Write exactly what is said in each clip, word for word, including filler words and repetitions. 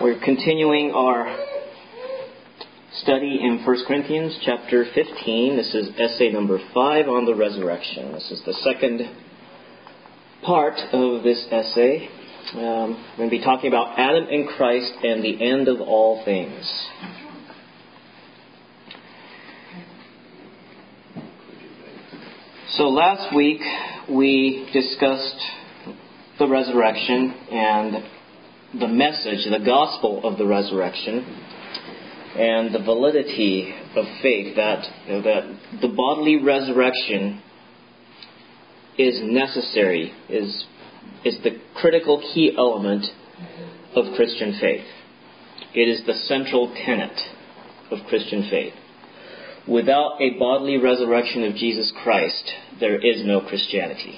We're continuing our study in First Corinthians chapter fifteen. This is essay number five on the resurrection. This is the second part of this essay. Um, we're going to be talking about Adam and Christ and the end of all things. So last week we discussed the resurrection and the message, the gospel of the resurrection, and the validity of faith, that, you know, that the bodily resurrection is necessary, is, is the critical key element of Christian faith. It is the central tenet of Christian faith. Without a bodily resurrection of Jesus Christ, there is no Christianity.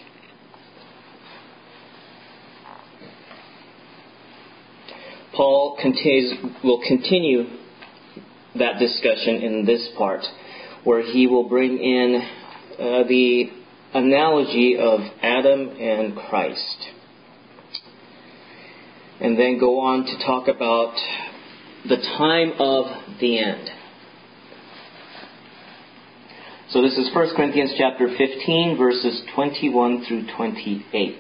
Paul continues, will continue that discussion in this part, where he will bring in uh, the analogy of Adam and Christ, and then go on to talk about the time of the end. So this is First Corinthians chapter fifteen, verses twenty-one through twenty-eight.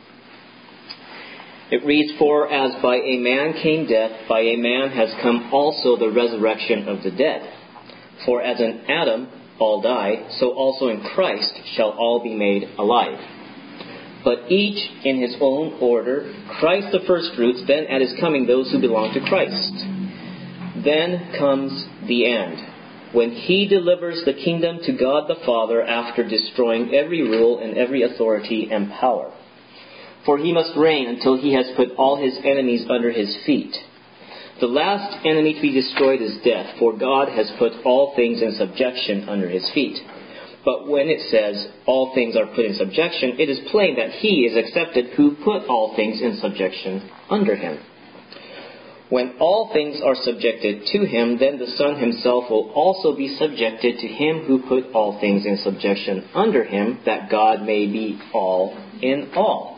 It reads, "For as by a man came death, by a man has come also the resurrection of the dead. For as in Adam all die, so also in Christ shall all be made alive. But each in his own order, Christ the firstfruits, then at his coming those who belong to Christ. Then comes the end, when he delivers the kingdom to God the Father after destroying every rule and every authority and power. For he must reign until he has put all his enemies under his feet. The last enemy to be destroyed is death, for God has put all things in subjection under his feet. But when it says, all things are put in subjection, it is plain that he is accepted who put all things in subjection under him. When all things are subjected to him, then the Son himself will also be subjected to him who put all things in subjection under him, that God may be all in all."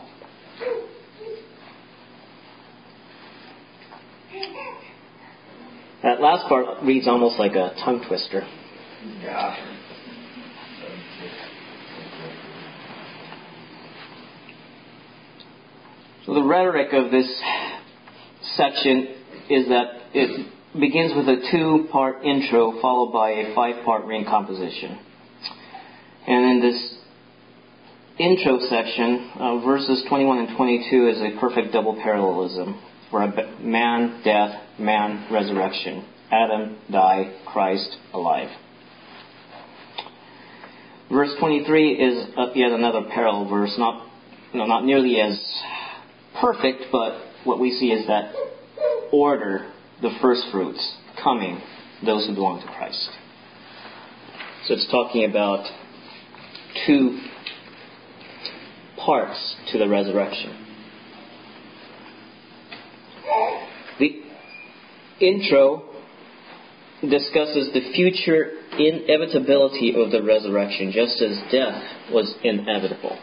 That last part reads almost like a tongue twister. Yeah. So the rhetoric of this section is that it begins with a two-part intro followed by a five-part recomposition. And in this intro section, uh, verses twenty-one and twenty-two is a perfect double parallelism, where man, death, man, resurrection. Adam, die, Christ, alive. Verse twenty-three is yet another parallel verse, not, no, not nearly as perfect, but what we see is that order, the first fruits, coming, those who belong to Christ. So it's talking about two parts to the resurrection. The intro discusses the future inevitability of the resurrection, just as death was inevitable.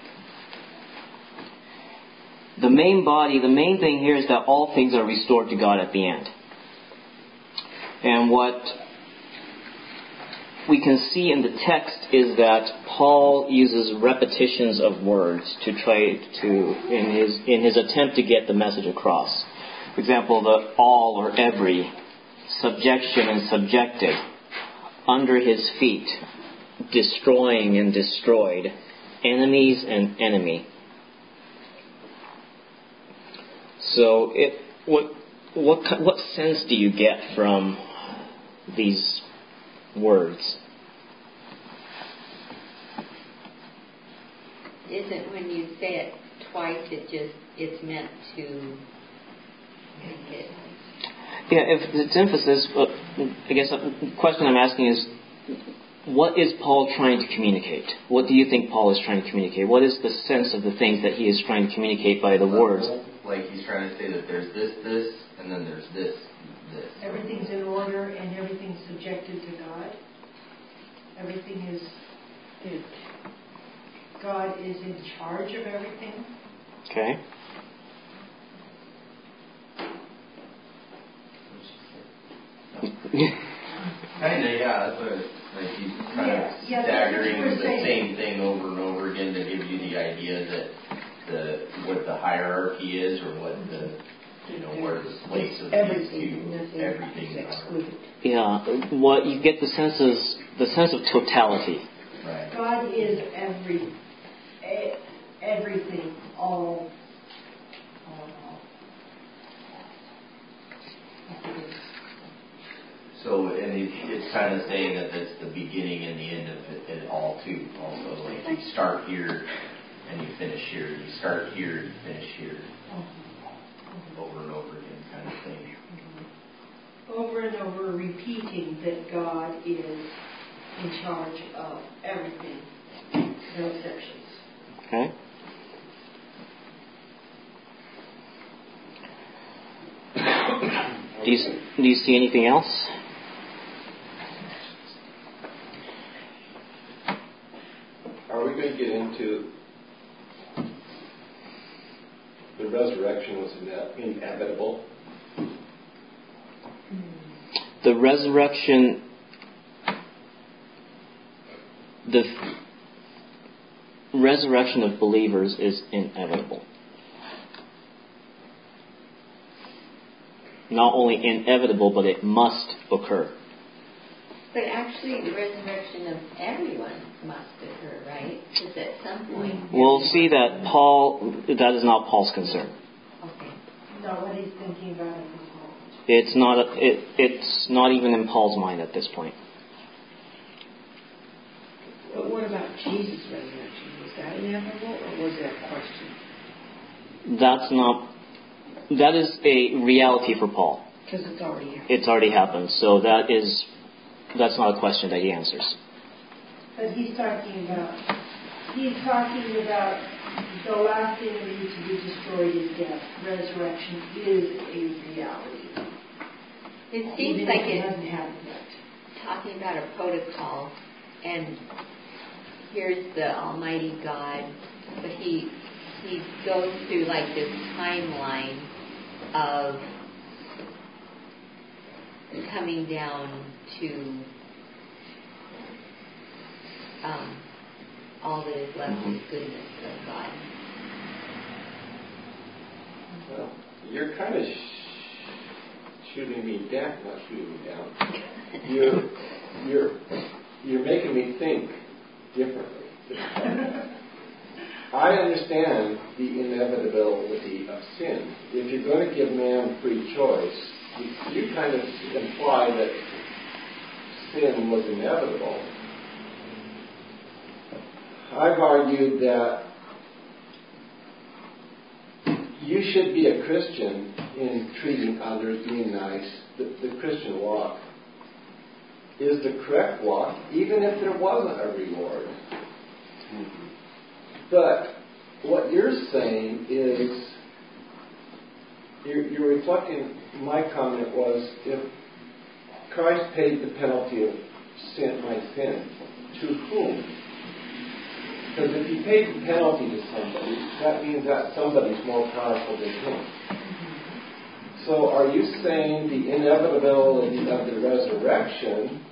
The main body, the main thing here is that all things are restored to God at the end. And what we can see in the text is that Paul uses repetitions of words to try to, in his in his attempt to get the message across. For example, the all or every, subjection and subjected, under his feet, destroying and destroyed, enemies and enemy. So, it, what what what sense do you get from these words? Isn't when you say it twice, it just it's meant to make it. Yeah, if it's emphasis, uh, I guess the question I'm asking is, what is Paul trying to communicate? What do you think Paul is trying to communicate? What is the sense of the things that he is trying to communicate by the words? Like he's trying to say that there's this, this, and then there's this, this. Everything's in order and everything's subjected to God. Everything is, is God is in charge of everything. Okay. Kind of, yeah. That's what like he's kind Yeah, of yeah, that's what staggering we're the saying. same thing over and over again to give you the idea that the what the hierarchy is or what the you know where the place of everything, these nothing two everything is are. excluded. Yeah, what you get the sense is the sense of totality. Right. God is every, e- everything, all, all, all. So, and it, it's kind of saying that that's the beginning and the end of it, it all too. Also, like you start here and you finish here. You start here and you finish here. Over and over again, kind of thing. Over and over repeating that God is in charge of everything, no exceptions. Okay. Do you, do you see anything else? Are we going to get into the resurrection was ine- inevitable? The resurrection, the f- resurrection of believers is inevitable. Not only inevitable, but it must occur. But actually, the resurrection of everyone must occur, right? Because at some point... We'll see that Paul, that is not Paul's concern. Okay. Not what he's thinking about at this moment. It's not, a, it, it's not even in Paul's mind at this point. But what about Jesus' resurrection? Was that inevitable, or was that a question? That's not, that is a reality for Paul. Because it's already happened. It's already happened, so that is, that's not a question that he answers. But he's talking about, he's talking about the last enemy to be destroyed is death. Resurrection is a reality. It seems Even like if it it's hasn't happened yet. talking about a protocol, and here's the Almighty God, but he he goes through like this timeline of coming down to um, all that is left is goodness of God. Well, you're kind of sh- shooting me down, not shooting me down. You're, you're, you're making me think differently. I understand the inevitability of sin. If you're going to give man free choice, you, you kind of imply that sin was inevitable. I've argued that you should be a Christian in treating others, being nice. The, the Christian walk is the correct walk, even if there wasn't a reward. Mm-hmm. But what you're saying is, you're, you're reflecting, my comment was, if Christ paid the penalty of sin, my sin, to whom? Because if he paid the penalty to somebody, that means that somebody's more powerful than him. So are you saying the inevitability of the resurrection,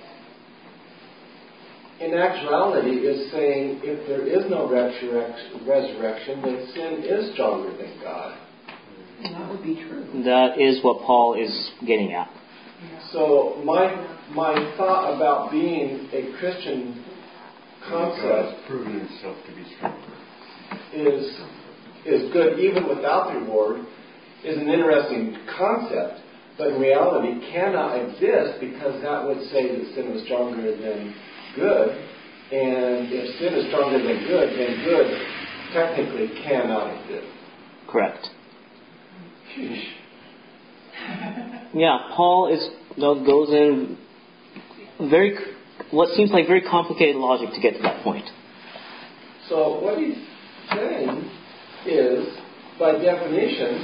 in actuality, is saying if there is no resurrec- resurrection, then sin is stronger than God? That would be true. That is what Paul is getting at. So my my thought about being a Christian concept proving himself to be stronger is is good even without the reward, is an interesting concept, but in reality cannot exist because that would say that sin is stronger than good, and if sin is stronger than good, then good technically cannot exist. Correct. Sheesh. Yeah, Paul is goes in very what seems like very complicated logic to get to that point. So what he's saying is, by definition,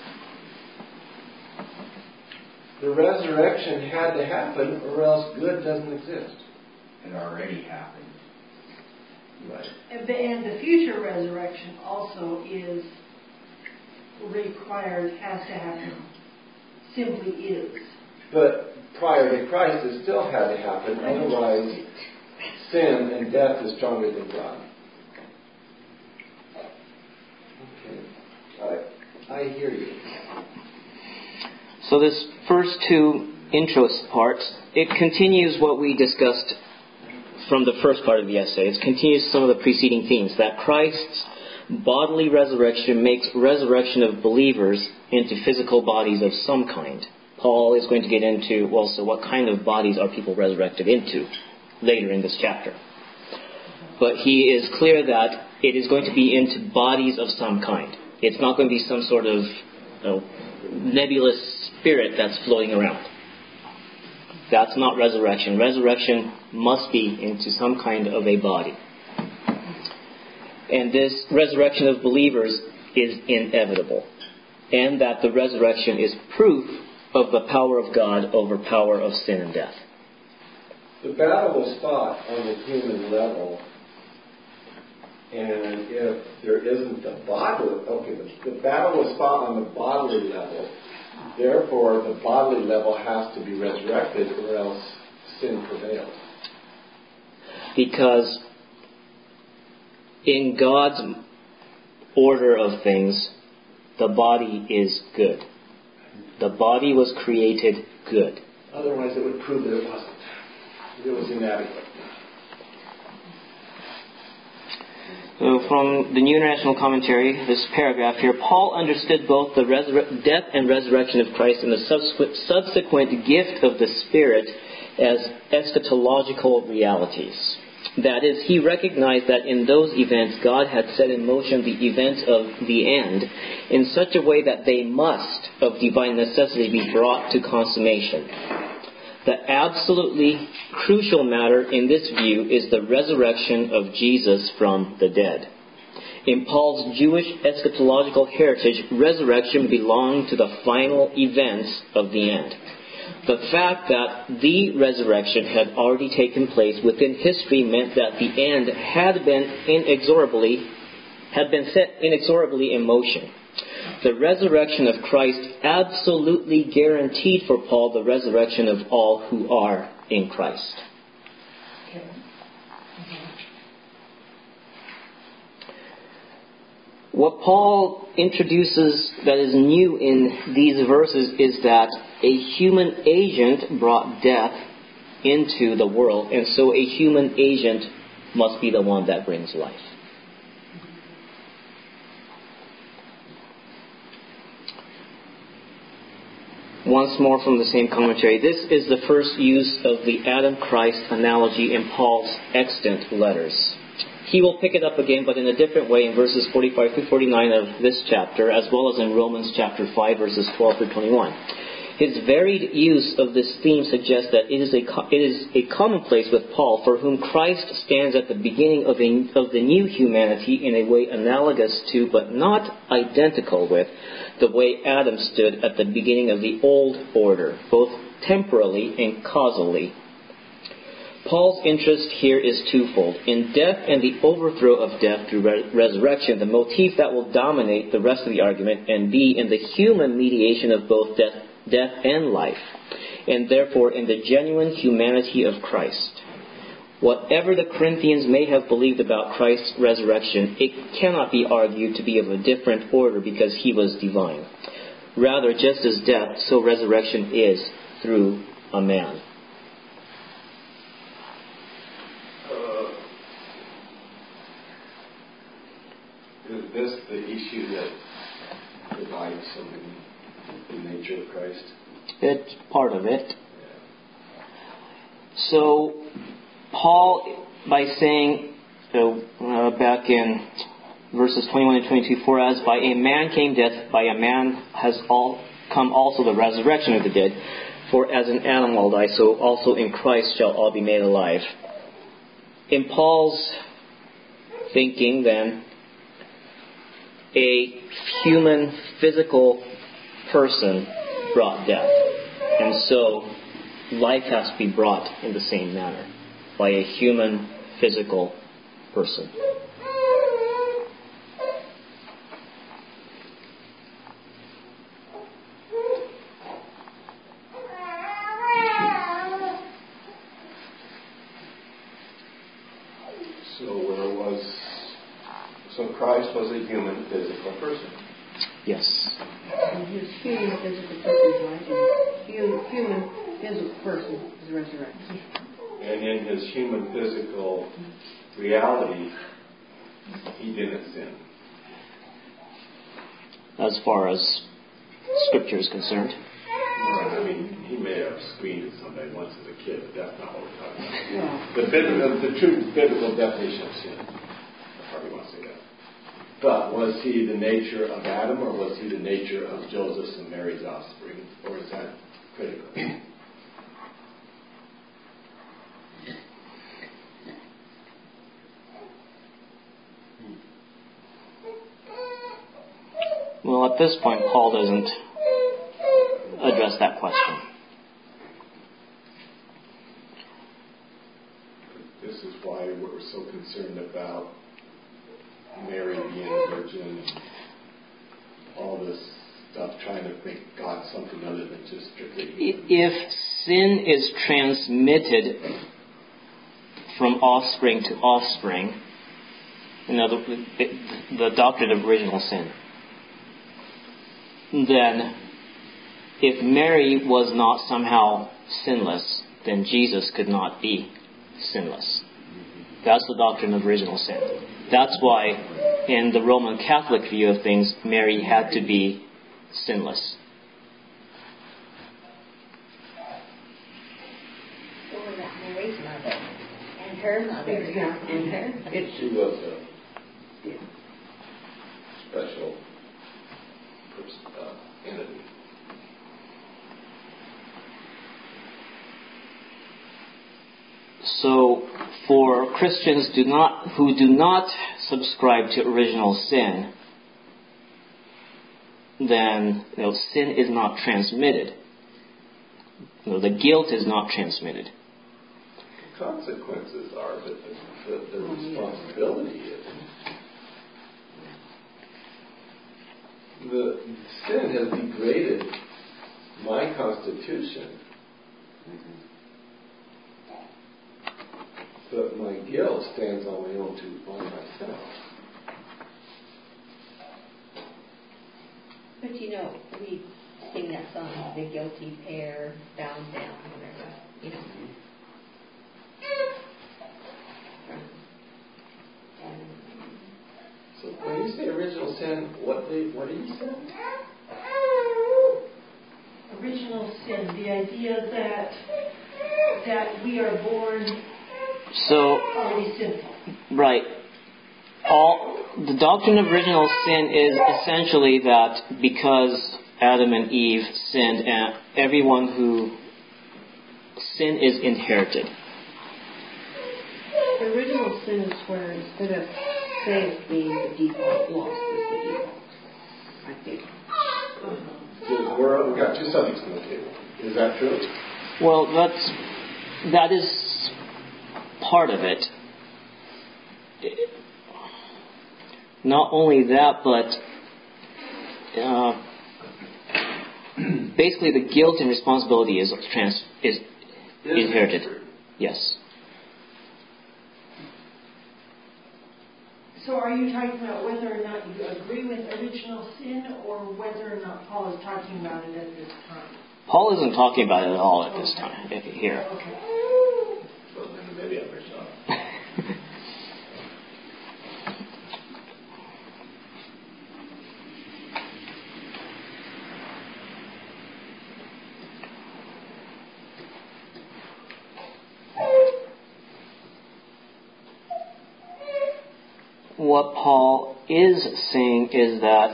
the resurrection had to happen, or else good doesn't exist. It already happened. Right. And the, and the future resurrection also is required, has to happen, simply is. But prior to Christ, it still had to happen. Otherwise, sin and death is stronger than God. Okay. I, I hear you. So this first two intro parts, it continues what we discussed from the first part of the essay. It continues some of the preceding themes, that Christ's bodily resurrection makes resurrection of believers into physical bodies of some kind. Paul is going to get into, well, so what kind of bodies are people resurrected into later in this chapter. But he is clear that it is going to be into bodies of some kind. It's not going to be some sort of you know, nebulous spirit that's floating around. That's not resurrection. Resurrection must be into some kind of a body. And this resurrection of believers is inevitable. And that the resurrection is proof of the power of God over power of sin and death. The battle was fought on the human level. And if there isn't the bodily, okay, the, the battle was fought on the bodily level. Therefore, the bodily level has to be resurrected, or else sin prevails. Because in God's order of things, the body is good. The body was created good. Otherwise, it would prove that it wasn't. It was inadequate. So from the New International Commentary, this paragraph here, Paul understood both the resur- death and resurrection of Christ and the subsequent, subsequent gift of the Spirit as eschatological realities. That is, he recognized that in those events God had set in motion the events of the end in such a way that they must, of divine necessity, be brought to consummation. The absolutely crucial matter in this view is the resurrection of Jesus from the dead. In Paul's Jewish eschatological heritage, resurrection belonged to the final events of the end. The fact that the resurrection had already taken place within history meant that the end had been inexorably had been set inexorably in motion. The resurrection of Christ absolutely guaranteed for Paul the resurrection of all who are in Christ. What Paul introduces that is new in these verses is that a human agent brought death into the world, and so a human agent must be the one that brings life. Once more from the same commentary, this is the first use of the Adam-Christ analogy in Paul's extant letters. He will pick it up again, but in a different way in verses forty-five through forty-nine of this chapter, as well as in Romans chapter five, verses twelve through twenty-one. His varied use of this theme suggests that it is a, it is a commonplace with Paul, for whom Christ stands at the beginning of, a, of the new humanity in a way analogous to, but not identical with, the way Adam stood at the beginning of the old order, both temporally and causally. Paul's interest here is twofold. In death and the overthrow of death through re- resurrection, the motif that will dominate the rest of the argument, and B, in the human mediation of both death, death and life, and therefore in the genuine humanity of Christ. Whatever the Corinthians may have believed about Christ's resurrection, it cannot be argued to be of a different order because he was divine. Rather, just as death, so resurrection is through a man. Is this the issue that divides somebody, the nature of Christ? It's part of it. So, Paul, by saying, so, uh, back in verses twenty-one and twenty-two, for as by a man came death, by a man has all come also the resurrection of the dead. For as in Adam all die, so also in Christ shall all be made alive. In Paul's thinking, then, a human physical person brought death. And so life has to be brought in the same manner by a human physical person. Jesus was a human physical person. Yes. And his human physical person died, and human, human physical person is resurrected. And in his human physical reality, he didn't sin. As far as Scripture is concerned. Well, I mean, he may have screamed at somebody once as a kid, but that's not what we're talking about. Well, The, biblical, the true biblical definition of sin. I probably want to say that. But was he the nature of Adam, or was he the nature of Joseph and Mary's offspring? Or is that critical? Well, at this point, Paul doesn't address that question. This is why we're so concerned about Mary being a virgin, all this stuff, trying to make God something other than just strictly human. If sin is transmitted from offspring to offspring, in other words, the doctrine of original sin, then if Mary was not somehow sinless, then Jesus could not be sinless. That's the doctrine of original sin. That's why in the Roman Catholic view of things, Mary had to be sinless. So was that Mary's mother and her mother and her mother. She was a special person, uh, entity. So, for Christians do not who do not subscribe to original sin, then you know, sin is not transmitted. You know, the guilt is not transmitted. The consequences are, but the, the, the responsibility is. The sin has degraded my constitution. But my guilt stands on my own two by myself. But you know, we sing that song, The Guilty Pair, Bound Down, whatever, you know. And So when you say original sin, what do what do you say? Original sin, the idea that that we are born So, already sinful. right. All the doctrine of original sin is essentially that because Adam and Eve sinned, and everyone who sin is inherited. the original sin is where instead of saved being the default, lost is the default. I think. So we're, we've got two subjects on the table. Is that true? Well, that's that is part of it. Not only that, but uh, basically the guilt and responsibility is trans is inherited. Yes. So are you talking about whether or not you agree with original sin, or whether or not Paul is talking about it at this time? Paul isn't talking about it at all at this time here. Okay. So then maybe I'm original. What Paul is saying is that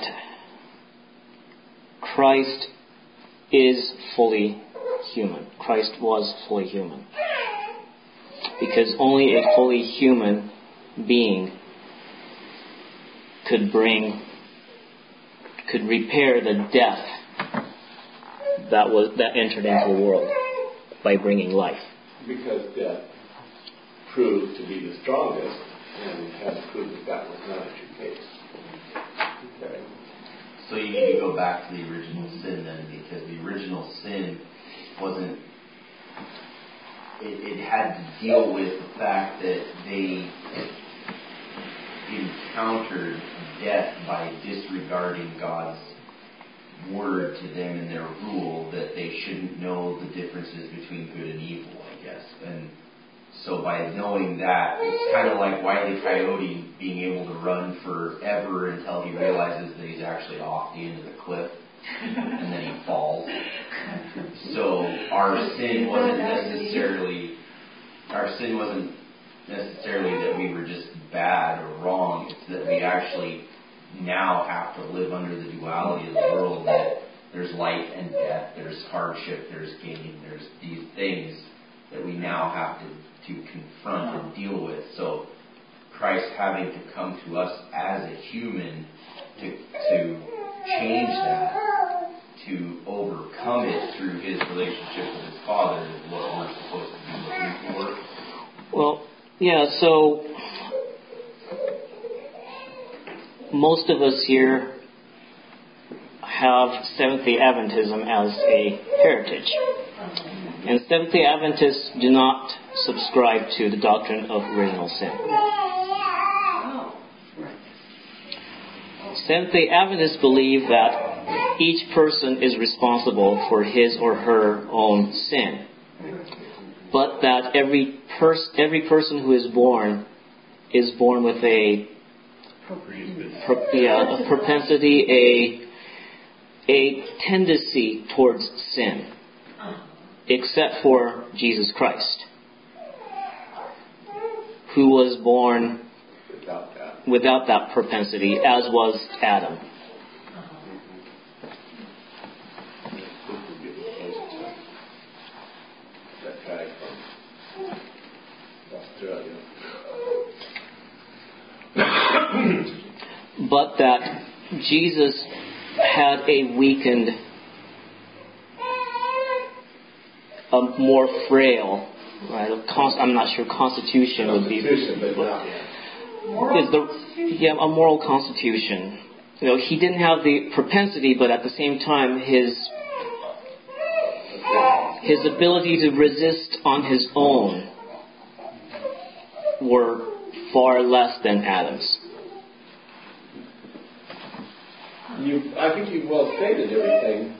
Christ is fully human. Christ was fully human. Because only a fully human being could bring, could repair the death that was that entered into the world by bringing life. Because death proved to be the strongest, and has proved that that was not a true case. Okay. So you need to go back to the original sin then, because the original sin wasn't, it, it had to deal with the fact that they, encountered death by disregarding God's word to them in their rule that they shouldn't know the differences between good and evil, I guess. And so by knowing that, it's kind of like Wile E. Coyote being able to run forever until he realizes that he's actually off the end of the cliff, and then he falls. So our sin wasn't necessarily, our sin wasn't necessarily that we were just bad or wrong. It's that we actually now have to live under the duality of the world, that there's life and death, there's hardship, there's gain, there's these things that we now have to, to confront and deal with. So Christ having to come to us as a human to, to change that, to overcome it through his relationship with his Father, is what we're supposed to be looking for. Well, yeah, so most of us here have Seventh-day Adventism as a heritage. And Seventh-day Adventists do not subscribe to the doctrine of original sin. Seventh-day Adventists believe that each person is responsible for his or her own sin, but that every pers- every person who is born is born with a pro- yeah, a propensity, a a tendency towards sin, except for Jesus Christ, who was born Without that. without that propensity, as was Adam. That guy from Australia. But that Jesus had a weakened, a more frail, right? A const- I'm not sure constitution would be. Constitution, but not. Is the yeah a moral constitution? You know, he didn't have the propensity, but at the same time, his his ability to resist on his own were far less than Adam's. You, I think you've well stated everything.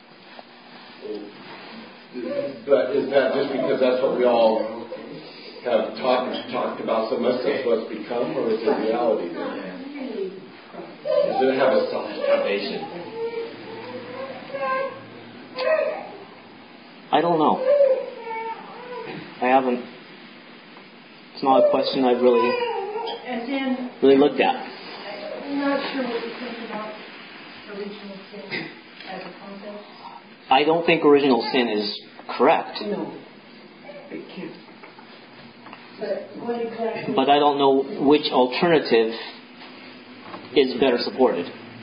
But is that just because that's what we all have talked talked about so much, that's what's become, or is it reality? Does it have a solid foundation? I don't know. I haven't. It's not a question I've really And then, really looked at. I'm not sure what you think about original sin as a concept. I don't think original sin is correct. No, it can't. But what exactly? But I don't know which alternative is better supported.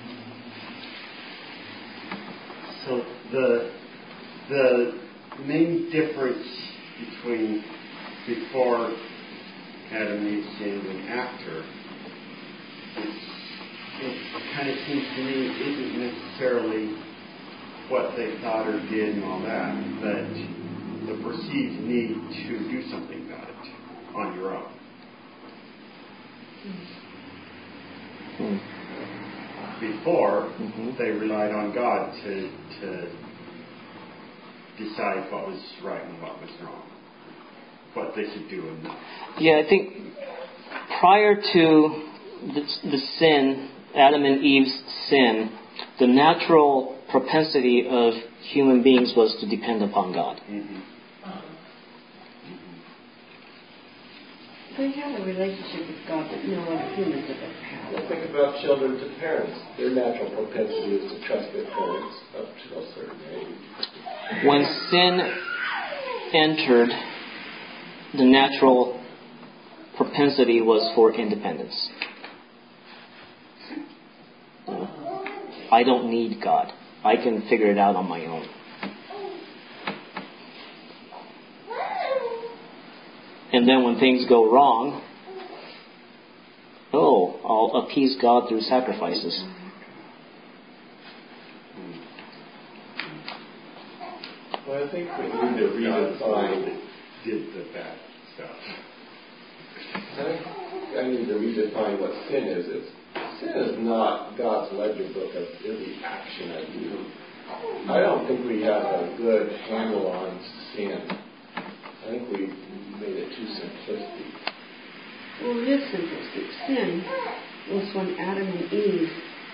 So the the main difference between before Adam and Eve sinned and after, it, it kind of seems to me isn't necessarily what they thought or did and all that, but the perceived need to do something about it on your own. Hmm. Before, Mm-hmm. they relied on God to to decide what was right and what was wrong, what they could do and not. Yeah, I think prior to the, the sin, Adam and Eve's sin, the natural propensity of human beings was to depend upon God. Mm-hmm. They have a relationship with God that no other humans have ever had. Well, think about children to parents. Their natural propensity is to trust their parents up to a certain age. When sin entered, the natural propensity was for independence. I don't need God. I can figure it out on my own. And then when things go wrong, oh, I'll appease God through sacrifices. Well, I think we need to redefine. Did the bad stuff. I need to redefine what sin is. It's, sin is not God's ledger book of every action I do. I don't think we have a good handle on sin. I think we made it too simplistic. Well, it is simplistic. Sin was when Adam and Eve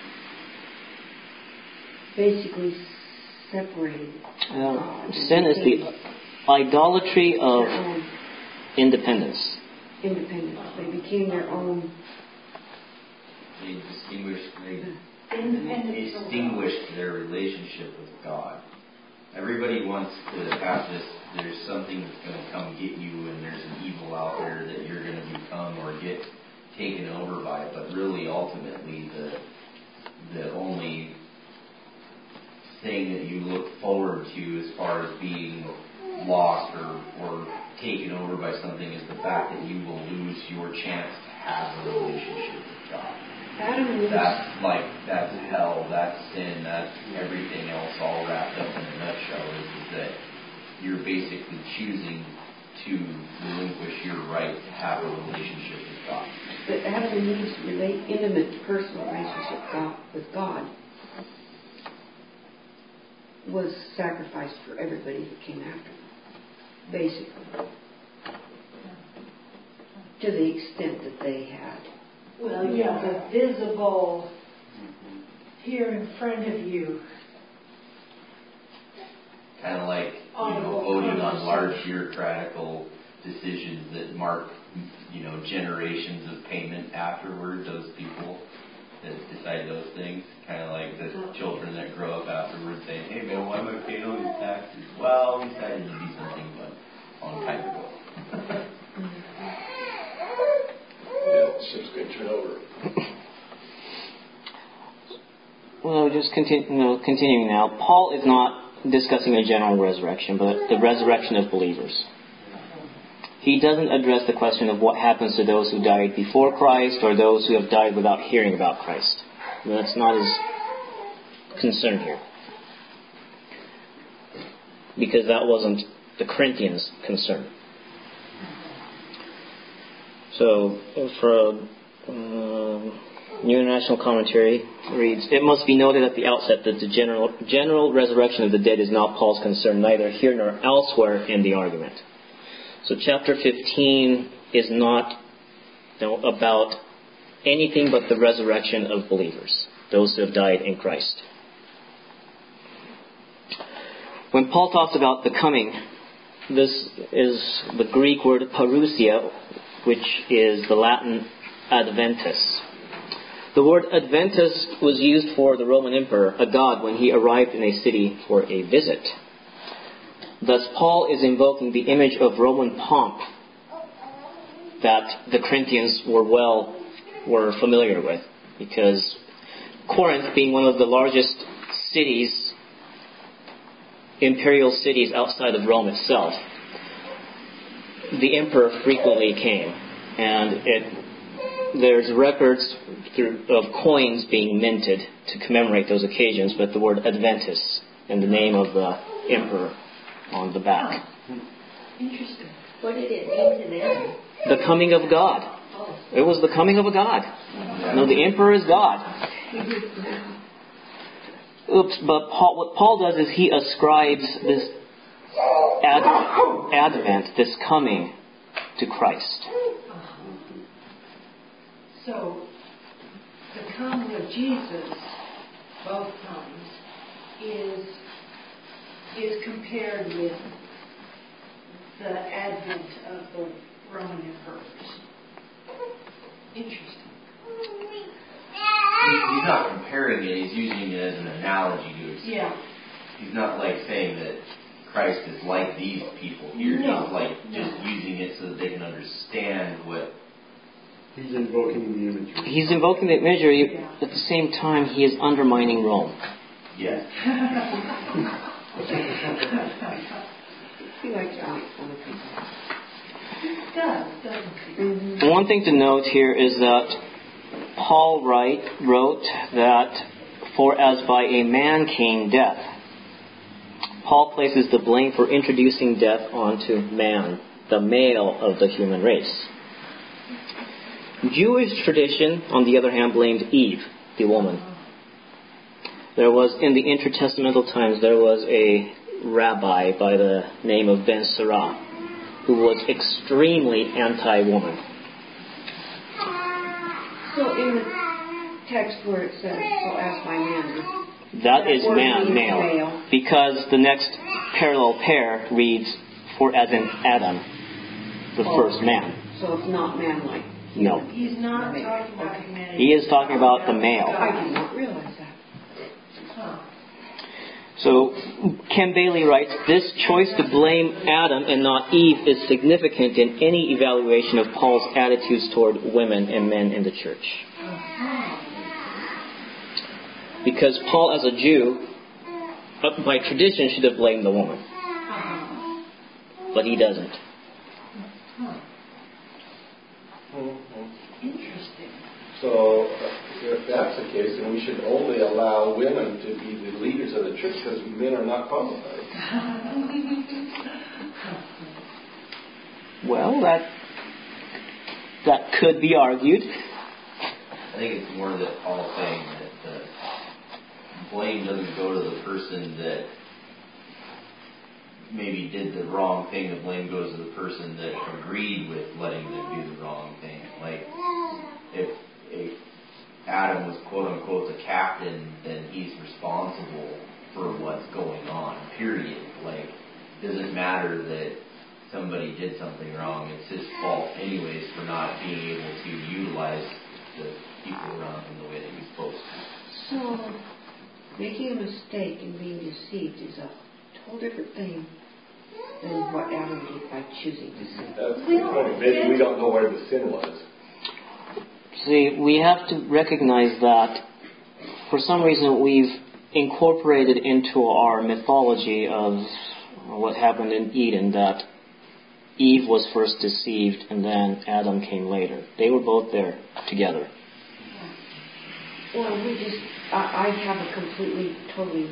basically separated. Uh, sin is the idolatry of independence. Independence. They became their own. They distinguished, they Independent. distinguished their relationship with God. Everybody wants to have this, there's something that's going to come get you, and there's an evil out there that you're going to become or get taken over by. But really, ultimately, the the only thing that you look forward to as far as being lost or, or taken over by something is the fact that you will lose your chance to have a relationship with God. Adam was. That's like, that's hell, that's sin, that's everything else all wrapped up in a nutshell, is, is that you're basically choosing to relinquish your right to have a relationship with God. But Adam and Eve's relate, intimate, personal relationship God, with God was sacrificed for everybody that came after them, basically, to the extent that they had. Well, yeah, the visible here in front of you. Kind of like, you know, voting on large bureaucratical decisions that mark, you know, generations of payment afterward, those people that decide those things. Kind of like the children that grow up afterwards saying, hey man, why am I paying all these taxes? Well, we decided to do something but a long time ago. Yeah, ship's going to turn over. Well, just continue, you know, continuing now. Paul is not discussing a general resurrection, but the resurrection of believers. He doesn't address the question of what happens to those who died before Christ or those who have died without hearing about Christ. That's not his concern here. Because that wasn't the Corinthians' concern. So, for um, New International Commentary reads, it must be noted at the outset that the general, general resurrection of the dead is not Paul's concern, neither here nor elsewhere in the argument. So chapter fifteen is not, you know, about anything but the resurrection of believers, those who have died in Christ. When Paul talks about the coming, this is the Greek word parousia, which is the Latin adventus. The word adventus was used for the Roman emperor, a god, when he arrived in a city for a visit. Thus, Paul is invoking the image of Roman pomp that the Corinthians were well were familiar with, because Corinth, being one of the largest cities, imperial cities outside of Rome itself, the emperor frequently came, and it there's records through, of coins being minted to commemorate those occasions, but the word adventus and the name of the emperor on the back. Interesting. What did it mean to them? The coming of God. Oh. It was the coming of a God. No, the emperor is God. Oops, but Paul, what Paul does is he ascribes this ad, advent, this coming, to Christ. So, the coming of Jesus, both times, is is compared with the advent of the Roman emperors. Interesting. He's not comparing it, he's using it as an analogy to explain. Yeah. He's not like saying that Christ is like these people here. No. He's like No. just using it so that they can understand what... He's invoking the imagery. He's invoking the imagery, yeah. At the same time he is undermining Rome. Yes. He likes to make fun of people. It does, doesn't he? Mm-hmm. One thing to note here is that Paul write, wrote that, for as by a man came death. Paul places the blame for introducing death onto man, the male of the human race. Jewish tradition, on the other hand, blamed Eve, the woman. There was, in the intertestamental times, there was a rabbi by the name of Ben Sira who was extremely anti-woman. So in the text where it says, "So ask my man," that is man, male, male, because the next parallel pair reads, "For as in Adam, the oh, first man." So it's not man-like. No. He's not talking about humanity. He is talking about the male. I did not realize that. Huh. So, Ken Bailey writes, this choice to blame Adam and not Eve is significant in any evaluation of Paul's attitudes toward women and men in the church. Because Paul, as a Jew, by tradition should have blamed the woman. But he doesn't. Interesting. So, if that's the case, then we should only allow women to be the leaders of the church because men are not qualified. Well, that that could be argued. I think it's more that Paul's saying that the blame doesn't go to the person that maybe did the wrong thing. The blame goes to the person that agreed with letting them do the wrong thing. Like, if, if Adam was quote-unquote the captain, then he's responsible for what's going on, period. Like, it doesn't matter that somebody did something wrong. It's his fault anyways for not being able to utilize the people around him the way that he's supposed to. So, making a mistake and being deceived is a total different thing than what Adam did by choosing to sin. That's the point. Maybe we don't know where the sin was. See, we have to recognize that for some reason we've incorporated into our mythology of what happened in Eden that Eve was first deceived and then Adam came later. They were both there together. Well, we just, I, I have a completely, totally,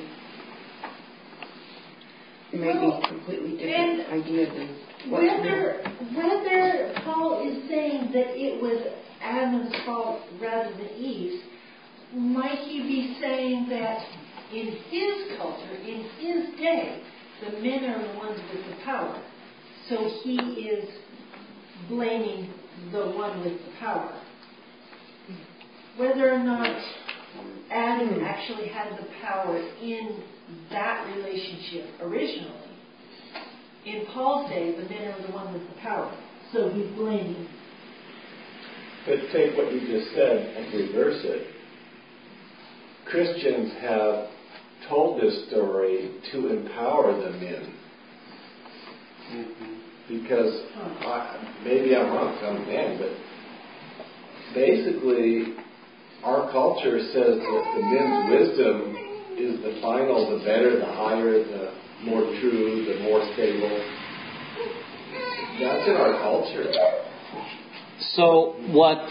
maybe completely different and idea than what's whether, whether Paul is saying that it was Adam's fault rather than Eve's, might he be saying that in his culture, in his day, the men are the ones with the power. So he is blaming the one with the power. Whether or not Adam actually had the power in that relationship originally, in Paul's day, the men are the one with the power. So he's blaming. But take what you just said and reverse it. Christians have told this story to empower the men. Mm-hmm. Because I, maybe I'm wrong, I'm a man, but basically our culture says that the men's wisdom is the final, the better, the higher, the more true, the more stable. That's in our culture. So what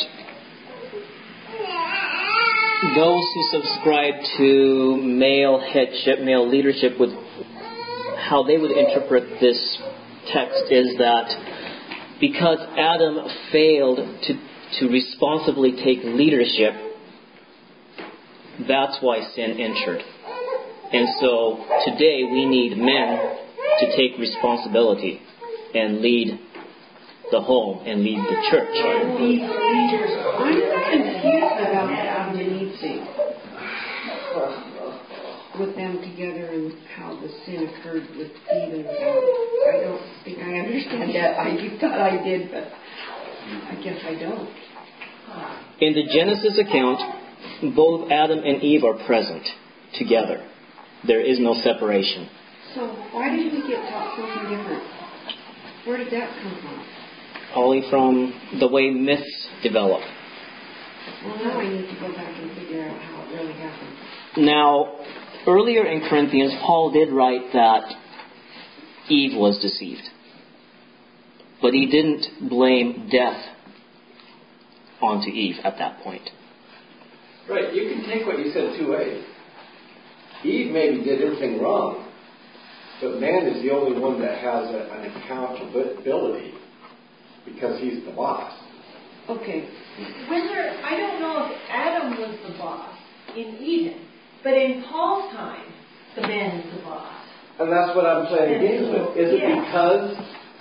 those who subscribe to male headship, male leadership, would, how they would interpret this text is that because Adam failed to, to responsibly take leadership, that's why sin entered. And so today we need men to take responsibility and lead the home and lead the church. These leaders, I'm confused about the Adam and Eve thing. With them together and how the sin occurred with Eve and Adam. I don't think I understand that. I you thought I did, but I guess I don't. In the Genesis account, both Adam and Eve are present together. There is no separation. So why did we get taught something different? Where did that come from? Only from the way myths develop. Well, now I need to go back and figure out how it really happened. Now, earlier in Corinthians, Paul did write that Eve was deceived. But he didn't blame death onto Eve at that point. Right, you can take what you said two ways. Eve maybe did everything wrong, but man is the only one that has a, an accountability because he's the boss. Okay. Whether, I don't know if Adam was the boss in Eden, but in Paul's time, the man is the boss. And that's what I'm playing games with. Is it Yeah. because...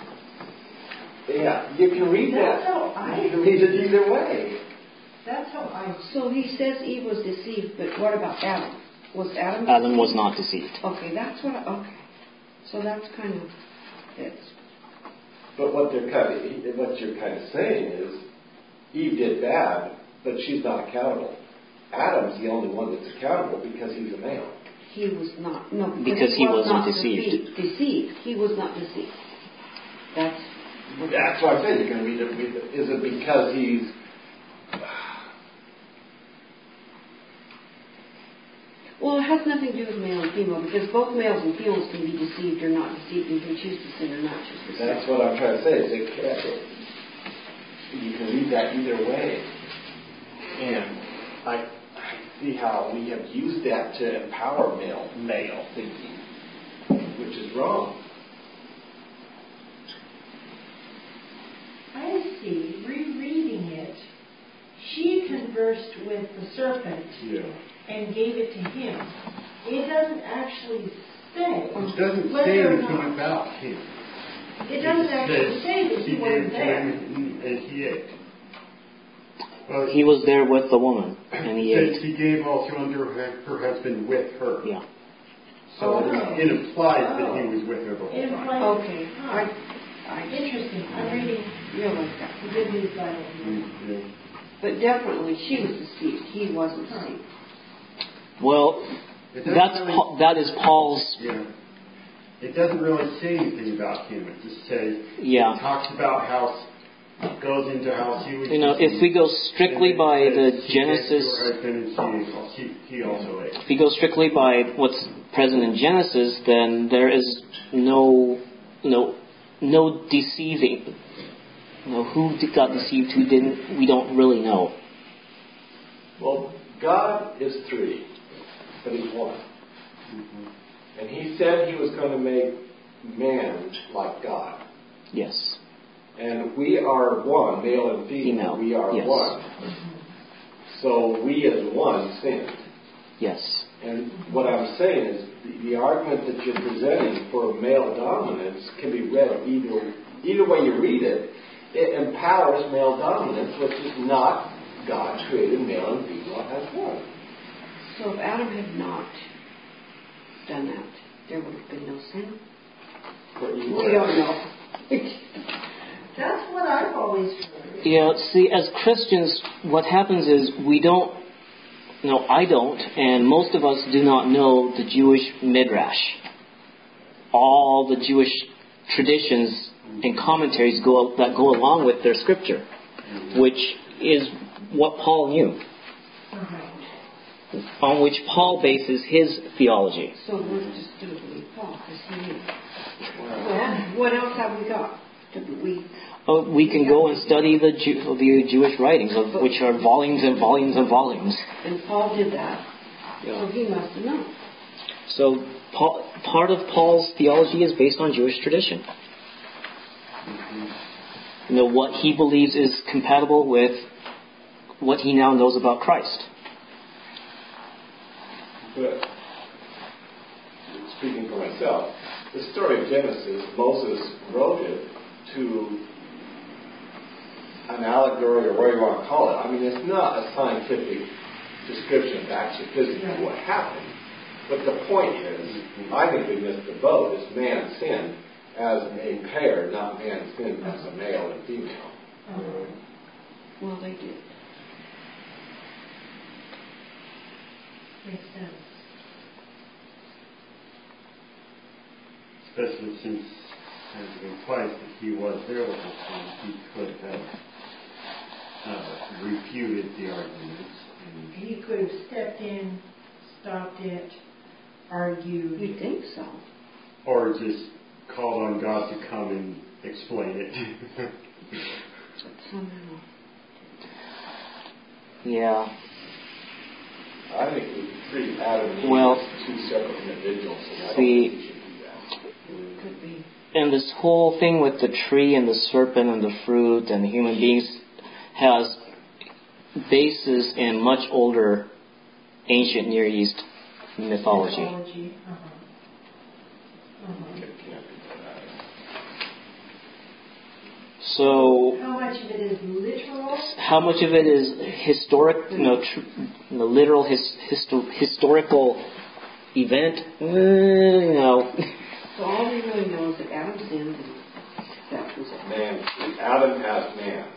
Yeah, you can read That's that. how I... You can read it either way. That's how I... So he says Eve was deceived, but what about Adam? Was Adam Adam deceived? was not deceived. Okay, that's what I... Okay. So that's kind of... It's, But what they're kind of, what you're kind of saying is, Eve did bad, but she's not accountable. Adam's the only one that's accountable because he's a male. he was not... No, because, Because he, he was wasn't not deceived. Deceived. He was not deceived. That's... What That's why I said you can read it. Read it. Is it because he's... Well, it has nothing to do with male and female, because both males and females can be deceived or not deceived, and can choose to sin or not choose to sin. That's what I'm trying to say. Is it, you can read that either way. And I, I see how we have used that to empower male, male thinking, which is wrong. I see, rereading it, she conversed with the serpent Yeah. and gave it to him. It doesn't actually say It doesn't whether say or anything not. about him. It doesn't actually says say that he gave wasn't to there. him and he ate. Well, He was there with the woman, and he says ate. he gave also unto her, her husband with her. Yeah. So Oh. it implies that he Oh. was with her the whole It time. implies- Okay. Huh. I, I Interesting. I'm reading realize that. the Good News Bible. Yeah. But definitely she was deceived. He wasn't Huh. deceived. Well, It doesn't that's really- Paul, that is Paul's. Yeah. It doesn't really say anything about him. It just says, Yeah. it talks about how, goes into how he was. You know, if we go strictly and by it the says, Genesis, He gave to her husband and she, he, he also ate. if we go strictly by what's present in Genesis, then there is no, no, no deceiving. You know, who got deceived, who didn't, we don't really know. Well, God is three, but he's one. Mm-hmm. And he said he was going to make man like God. Yes. And we are one, male and female. Female, We are yes. one. So we as one sinned. Yes. And what I'm saying is the, the argument that you're presenting for male dominance can be read either either way you read it. It empowers male dominance, which is not God created male and female as one. So if Adam had not done that, there would have been no sin. For We either. don't know. That's what I've always heard. Yeah, see, as Christians, what happens is we don't, no, I don't, and most of us do not know the Jewish midrash. All the Jewish traditions and commentaries go that go along with their scripture, which is what Paul knew, on which Paul bases his theology. So we're just going to believe Paul because he knew. Well, what else have we got? Did we? Oh, we can go and study the, Jew, the Jewish writings, of which are volumes and volumes and volumes. And Paul did that, Yeah. so he must have known. So Paul, part of Paul's theology is based on Jewish tradition. You know, what he believes is compatible with what he now knows about Christ. But speaking for myself, the story of Genesis, Moses wrote it to an allegory or whatever you want to call it. I mean, it's not a scientific description of actually physically what happened. But the point is, I think we missed the boat, is man sinned as a pair, not man sinned as a male and female. Well, they did. Makes sense. Especially since, as it implies that he was there the whole time, he could have uh, refuted the arguments. And He could have stepped in, stopped it, argued. You'd think so. or just called on God to come and explain it. But somehow. Yeah. I think we treat Adam and Eve Well, as two separate individuals, and I don't see- think we should do that. Could be. And this whole thing with the tree and the serpent and the fruit and human beings has basis in much older ancient Near East mythology. Mythology. Uh-huh. Uh-huh. So, how much of it is literal? How much of it is historic, you know, tr- you know literal his, histo- historical event? Uh, you know. So all we really know is that Adam sinned, and that was it. Man, Adam as man,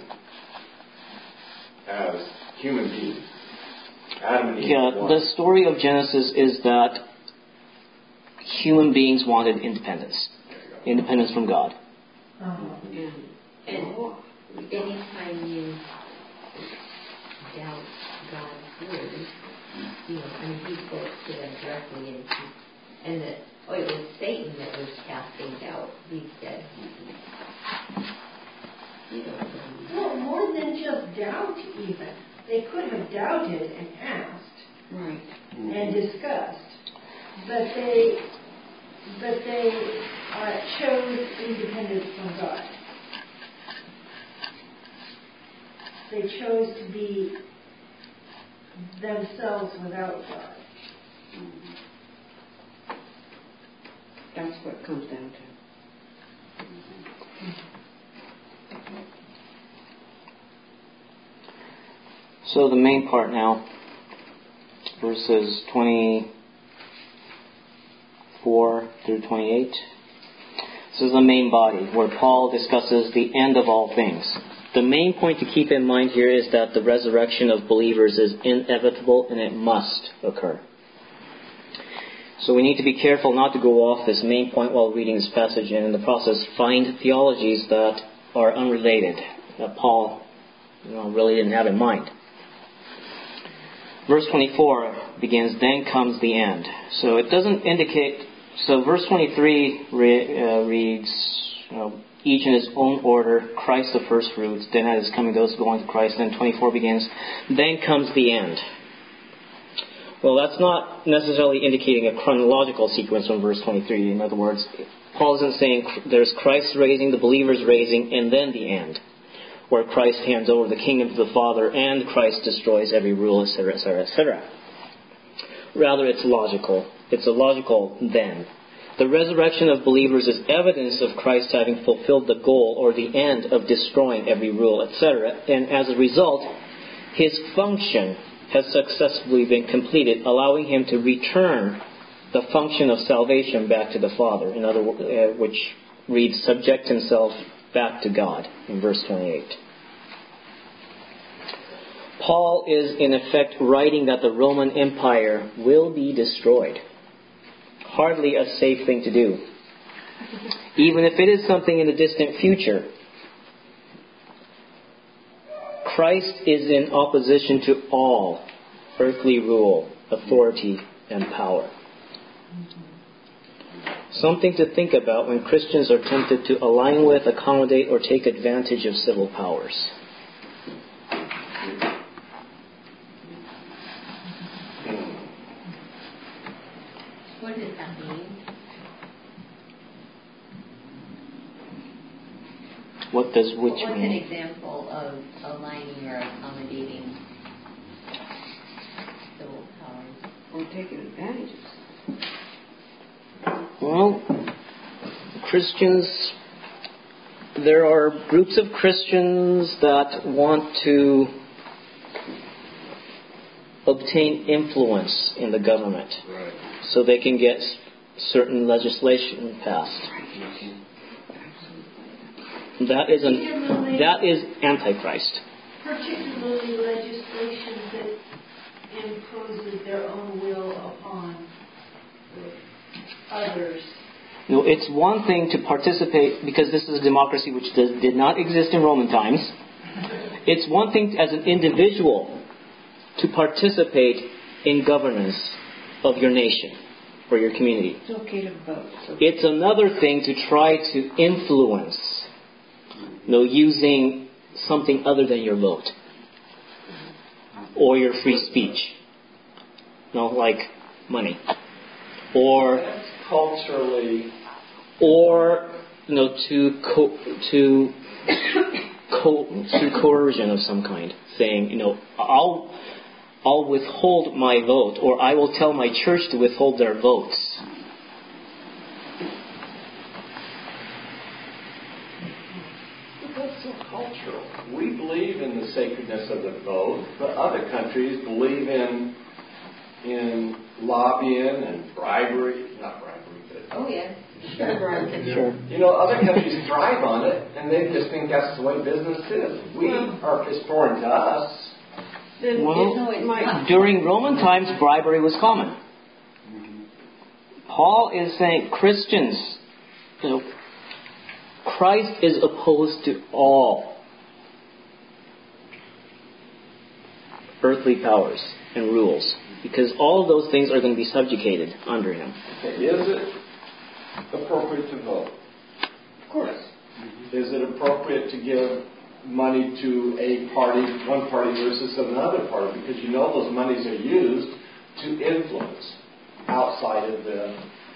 as human beings. Adam and Eve. Yeah, one. the story of Genesis is that human beings wanted independence, independence from God. Uh-huh. And, And oh, anytime you doubt God's word, you know, I mean, he spoke to them directly, and he, and that oh, it was Satan that was casting doubt. He said, "You don't know." Well, more than just doubt, even they could have doubted and asked right. and discussed, but they, but they uh, chose independence from God. They chose to be themselves without God. That's what it comes down to. So the main part now, verses twenty-four through twenty-eight. This is the main body where Paul discusses the end of all things. The main point to keep in mind here is that the resurrection of believers is inevitable and it must occur. So we need to be careful not to go off this main point while reading this passage and in the process find theologies that are unrelated, that Paul you know, really didn't have in mind. Verse twenty-four begins, then comes the end. So it doesn't indicate, so verse twenty-three re, uh, reads, you know, each in his own order, Christ the first fruits, then at his coming those who go into Christ. Then twenty-four begins, then comes the end. Well, that's not necessarily indicating a chronological sequence from verse twenty-three. In other words, Paul isn't saying there's Christ raising, the believers raising, and then the end, where Christ hands over the kingdom to the Father and Christ destroys every rule, et cetera, et cetera, et cetera. Rather, it's logical. It's a logical then. The resurrection of believers is evidence of Christ having fulfilled the goal or the end of destroying every rule, et cetera. And as a result, his function has successfully been completed, allowing him to return the function of salvation back to the Father. In other words, uh, which reads, subject himself back to God in verse twenty-eight. Paul is in effect writing that the Roman Empire will be destroyed. Hardly a safe thing to do. Even if it is something in the distant future. Christ is in opposition to all earthly rule, authority, and power. Something to think about when Christians are tempted to align with, accommodate, or take advantage of civil powers. What does that mean? What does which What's mean? an example of aligning or accommodating civil powers? Or taking advantage of. Well, Christians, there are groups of Christians that want to obtain influence in the government. Right. So they can get certain legislation passed. That is an, that is Antichrist. Particularly legislation that imposes their own will upon others. You know, it's one thing to participate, because this is a democracy which does, did not exist in Roman times. It's one thing as an individual to participate in governance of your nation or your community. It's okay to vote. It's, okay. It's another thing to try to influence, you know, using something other than your vote or your free speech, you know, like money, or That's culturally, or you know, to co- to co- through coercion of some kind, saying, you know, I'll I'll withhold my vote, or I will tell my church to withhold their votes. That's so cultural. We believe in the sacredness of the vote, but other countries believe in in lobbying and bribery. Not bribery, but Oh, yes. Sure. you know, other countries thrive on it, and they just think that's the way business is. We are it's foreign to us. Then Well, No, it's my, not. During Roman times, bribery was common. Paul is saying Christians, you know, Christ is opposed to all earthly powers and rules, because all of those things are going to be subjugated under him. Okay, is it appropriate to vote? of course. Is it appropriate to give money to a party, one party versus another party? Because you know those monies are used to influence outside of the.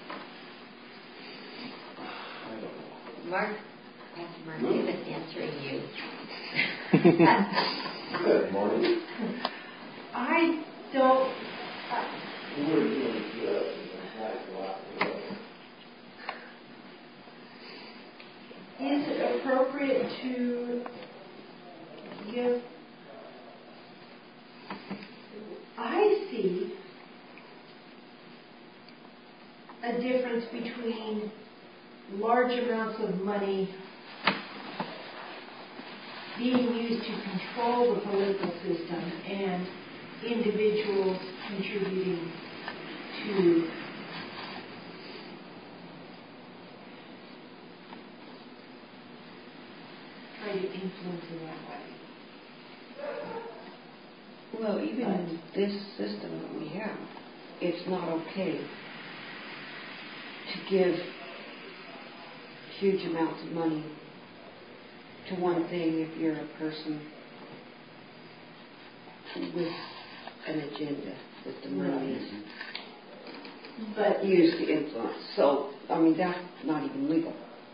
I don't know. Mark, Pastor Mark Davis answering you. Good morning. I don't. We're doing good. Is it appropriate to give? I see a difference between large amounts of money being used to control the political system and individuals contributing to try to influence in that way. Well, even in this system that we have, it's not okay to give huge amounts of money to one thing if you're a person with an agenda that the money is But used to influence. So, I mean, that's not even legal.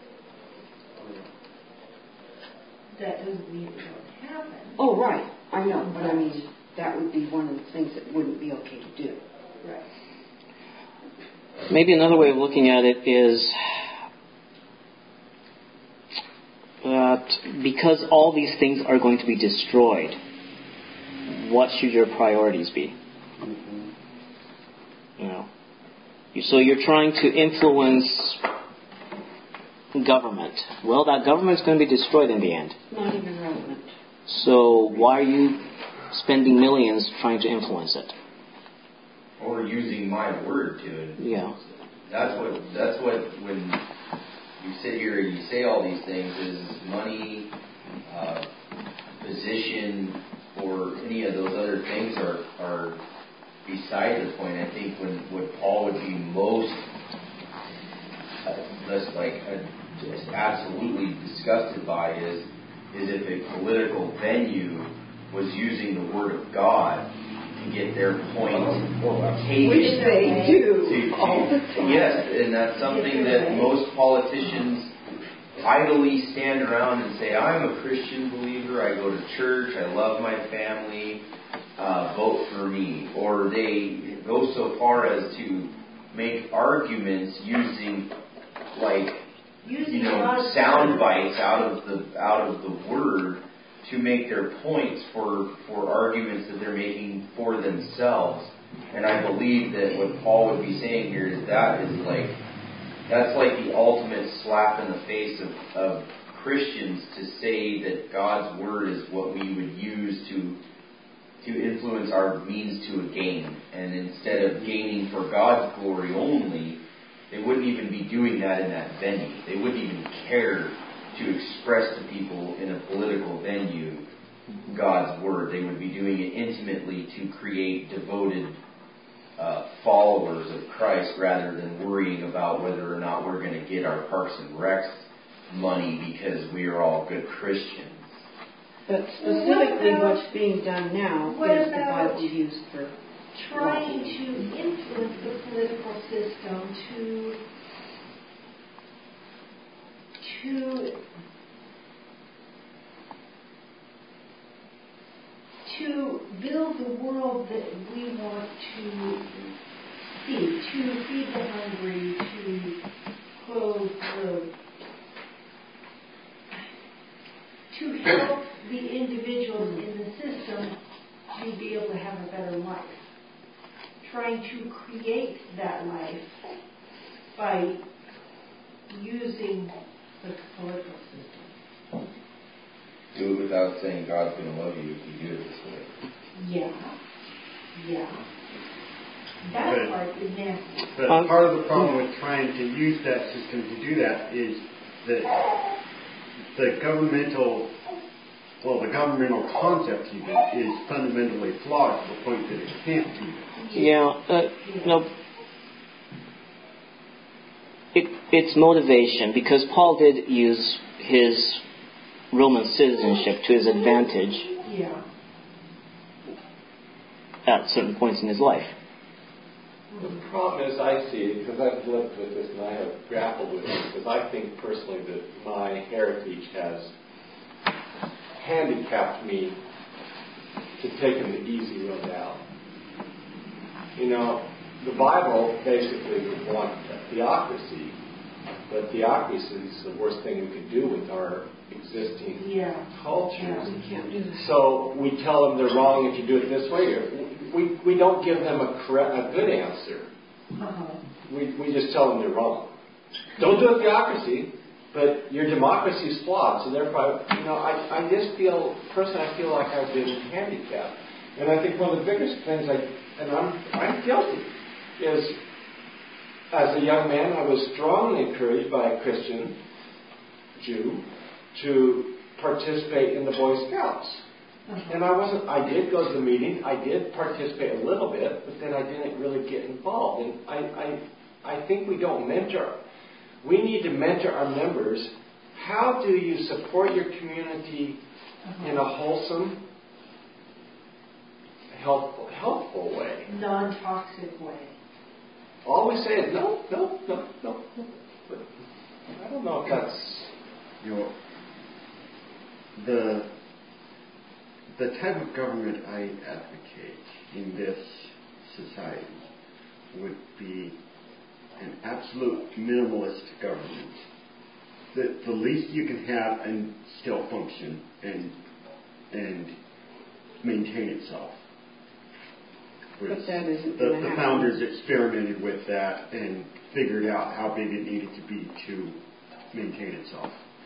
that doesn't mean it won't happen. Oh, right. I know. But I mean, that would be one of the things that wouldn't be okay to do. Right. Maybe another way of looking at it is that because all these things are going to be destroyed, what should your priorities be? You know, so you're trying to influence government. Well, that government's going to be destroyed in the end. Not even relevant. So why are you spending millions trying to influence it? Or using my word to it. Yeah. That's what, that's what, when you sit here and you say all these things, is money, uh, position, or any of those other things are, are beside the point. I think when what Paul would be most, uh, less like, uh, just absolutely disgusted by is, is if a political venue was using the Word of God to get their point occasionally. Which they do to, to, all the time. Yes, and that's something that most politicians idly stand around and say, I'm a Christian believer, I go to church, I love my family, uh, vote for me. Or they go so far as to make arguments using, like, Using you know, sound bites out of the out of the Word to make their points for, for arguments that they're making for themselves. And I believe that what Paul would be saying here is that is like, that's like the ultimate slap in the face of, of Christians to say that God's Word is what we would use to to influence our means to a gain. And instead of gaining for God's glory only, they wouldn't even be doing that in that venue. They wouldn't even care to express to people in a political venue God's Word. They would be doing it intimately to create devoted uh, followers of Christ rather than worrying about whether or not we're going to get our Parks and Recs money because we are all good Christians. But specifically about, what's being done now what is the about Bible used for trying to influence the political system to to of the world that we want to feed, to feed the hungry, to clothe the, to help the individuals in the system to be able to have a better life. Trying to create that life by using the political system. Do it without saying God's going to love you if you do it this way. Yeah. Yeah. That But- part is nasty. But Um, part of the problem with trying to use that system to do that is that the governmental, well, the governmental concept even is fundamentally flawed to the point that it can't do that. Yeah, uh, no. It, it's motivation, because Paul did use his Roman citizenship to his advantage Yeah. at certain points in his life. The problem is, I see it, because I've lived with this and I have grappled with it, because I think personally that my heritage has handicapped me to taking the easy road out. You know, the Bible basically would want a theocracy, but theocracy is the worst thing we could do with our existing Yeah. cultures. You can't do that. So we tell them they're wrong if you do it this way. Or we, we don't give them a, correct, a good answer. Uh-huh. We, we just tell them they're wrong. Don't do a theocracy, but your democracy is flawed. So therefore, you know, I, I just feel, personally, I feel like I've been handicapped. And I think one of the biggest things, I, and I'm, I'm guilty, is as a young man, I was strongly encouraged by a Christian Jew to participate in the Boy Scouts. Uh-huh. And I wasn't, I did go to the meeting, I did participate a little bit, but then I didn't really get involved. And I, I, I think we don't mentor. We need to mentor our members. How do you support your community uh-huh. in a wholesome, helpful, helpful way? Non-toxic way. All we say is no, no, no, no, no. But I don't know if that's... You know, the the type of government I advocate in this society would be an absolute minimalist government. The, the least you can have and still function and and maintain itself. But that isn't the, gonna the happen. founders experimented with that and figured out how big it needed to be to maintain itself.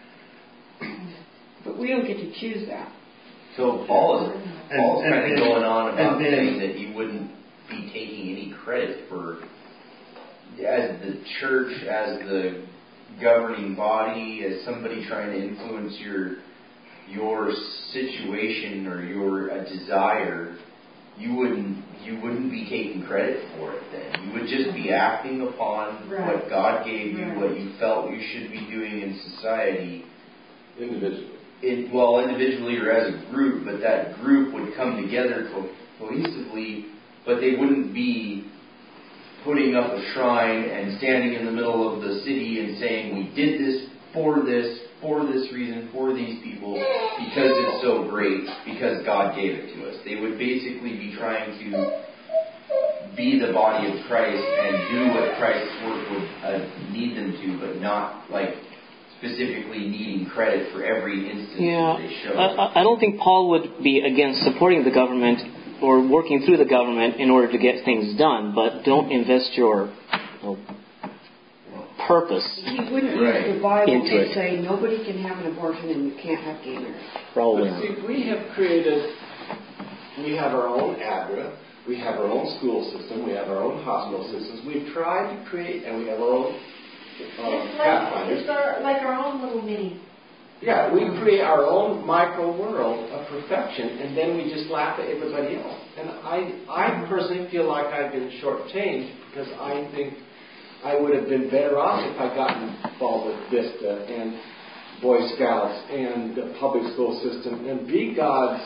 But we don't get to choose that. So Paul is And- Paul's and kind of then- going on about and then- saying that he wouldn't be taking any credit for, as the church, as the governing body, as somebody trying to influence your your situation or your uh, desire. You wouldn't you wouldn't be taking credit for it then. You would just be acting upon Right. what God gave you, Right. what you felt you should be doing in society. Individually. It, well, individually or as a group, but that group would come together co- cohesively, but they wouldn't be putting up a shrine and standing in the middle of the city and saying, we did this for this, for this reason, for these people, because it's so great, because God gave it to us. They would basically be trying to be the body of Christ and do what Christ's work would uh, need them to, but not like specifically needing credit for every instance Yeah, that they show. I, I don't think Paul would be against supporting the government or working through the government in order to get things done, but don't invest your you know, purpose. He wouldn't Right. use the Bible Into to it. say nobody can have an abortion and you can't have gay marriage. Probably But not. see, we have created, we have our own A D R A, we have our own school system, we have our own hospital systems. We've tried to create, and we have our own uh, It's like, pathfinders. it's our, like our own little mini. Yeah, we create our own micro world of perfection, and then we just laugh at everybody else. And I, I personally feel like I've been shortchanged because I think I would have been better off if I'd gotten involved with VISTA and Boy Scouts and the public school system and be God's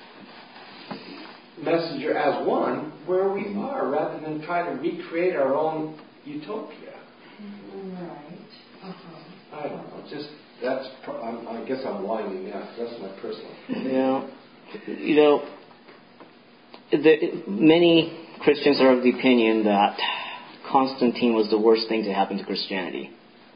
messenger as one where we are, rather than try to recreate our own utopia. Right. Uh-huh. I don't know, just that's. pro- I'm, I guess I'm whining now. 'Cause that's my personal. Yeah, you know, the, many Christians are of the opinion that Constantine was the worst thing to happen to Christianity.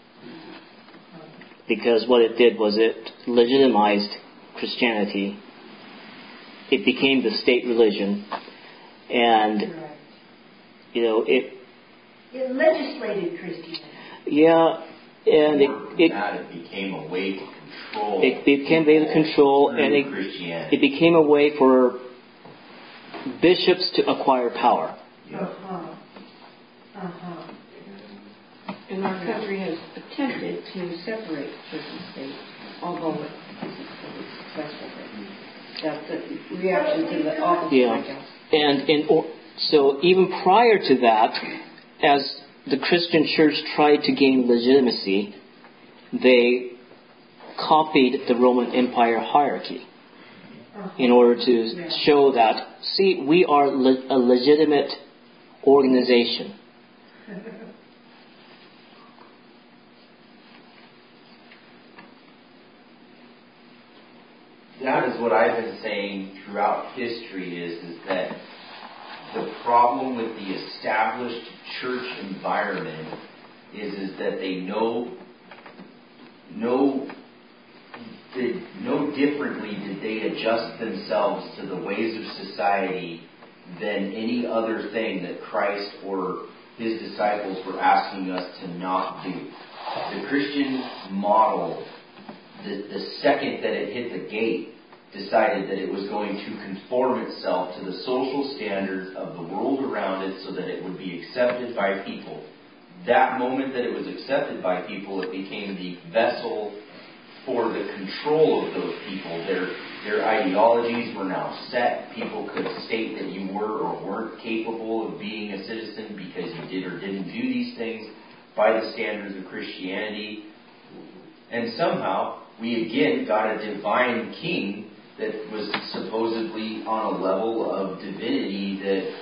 Because what it did was it legitimized Christianity. It became the state religion. And, you know, it... It legislated Christianity. Yeah, and it... it that it became a way to control... It became a way to control, and it, it became a way for bishops to acquire power. Uh-huh. Uh-huh. And our country has attempted to separate church and state, although it isn't really successful. That's the reaction to the opposite, yeah. I guess. And in, so even prior to that, as the Christian church tried to gain legitimacy, they copied the Roman Empire hierarchy in order to yeah. show that, see, we are le- a legitimate organization. That is what I've been saying throughout history is, is that the problem with the established church environment is, is that they know, know, did, know differently did they adjust themselves to the ways of society than any other thing that Christ or His disciples were asking us to not do. The Christian model, the, the second that it hit the gate, decided that it was going to conform itself to the social standards of the world around it so that it would be accepted by people. That moment that it was accepted by people, it became the vessel for the control of those people. Their, their ideologies were now set. People could state that you were or weren't capable of being a citizen because you did or didn't do these things by the standards of Christianity. And somehow, we again got a divine king that was supposedly on a level of divinity that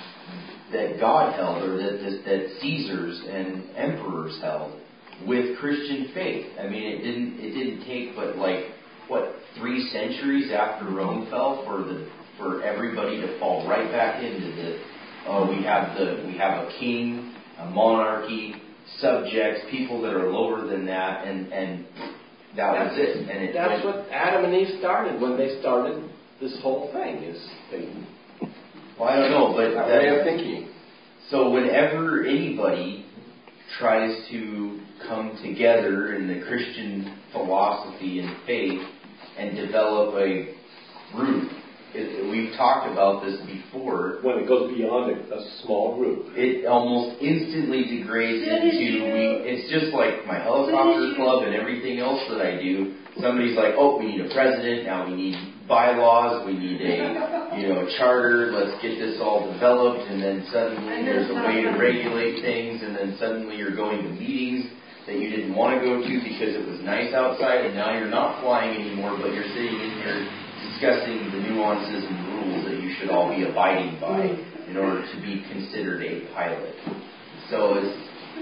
that God held, or that, that that Caesars and emperors held, with Christian faith. I mean, it didn't it didn't take but like what three centuries after Rome fell for the for everybody to fall right back into the oh we have the we have a king, a monarchy, subjects, people that are lower than that, and and. That was it. And it That's went, what Adam and Eve started when they started this whole thing. Is they, well, I don't know, but that that, way of thinking. So whenever anybody tries to come together in the Christian philosophy and faith and develop a group, it, we've talked about this before. When it goes beyond a, a small group, it almost instantly degrades into we. It's just like my helicopter club and everything else that I do. Somebody's like, "Oh, we need a president now. We need bylaws. We need a you know charter. Let's get this all developed." And then suddenly there's a way to regulate things. And then suddenly you're going to meetings that you didn't want to go to because it was nice outside, and now you're not flying anymore, but you're sitting in here discussing the nuances and rules that you should all be abiding by in order to be considered a pilot. So it's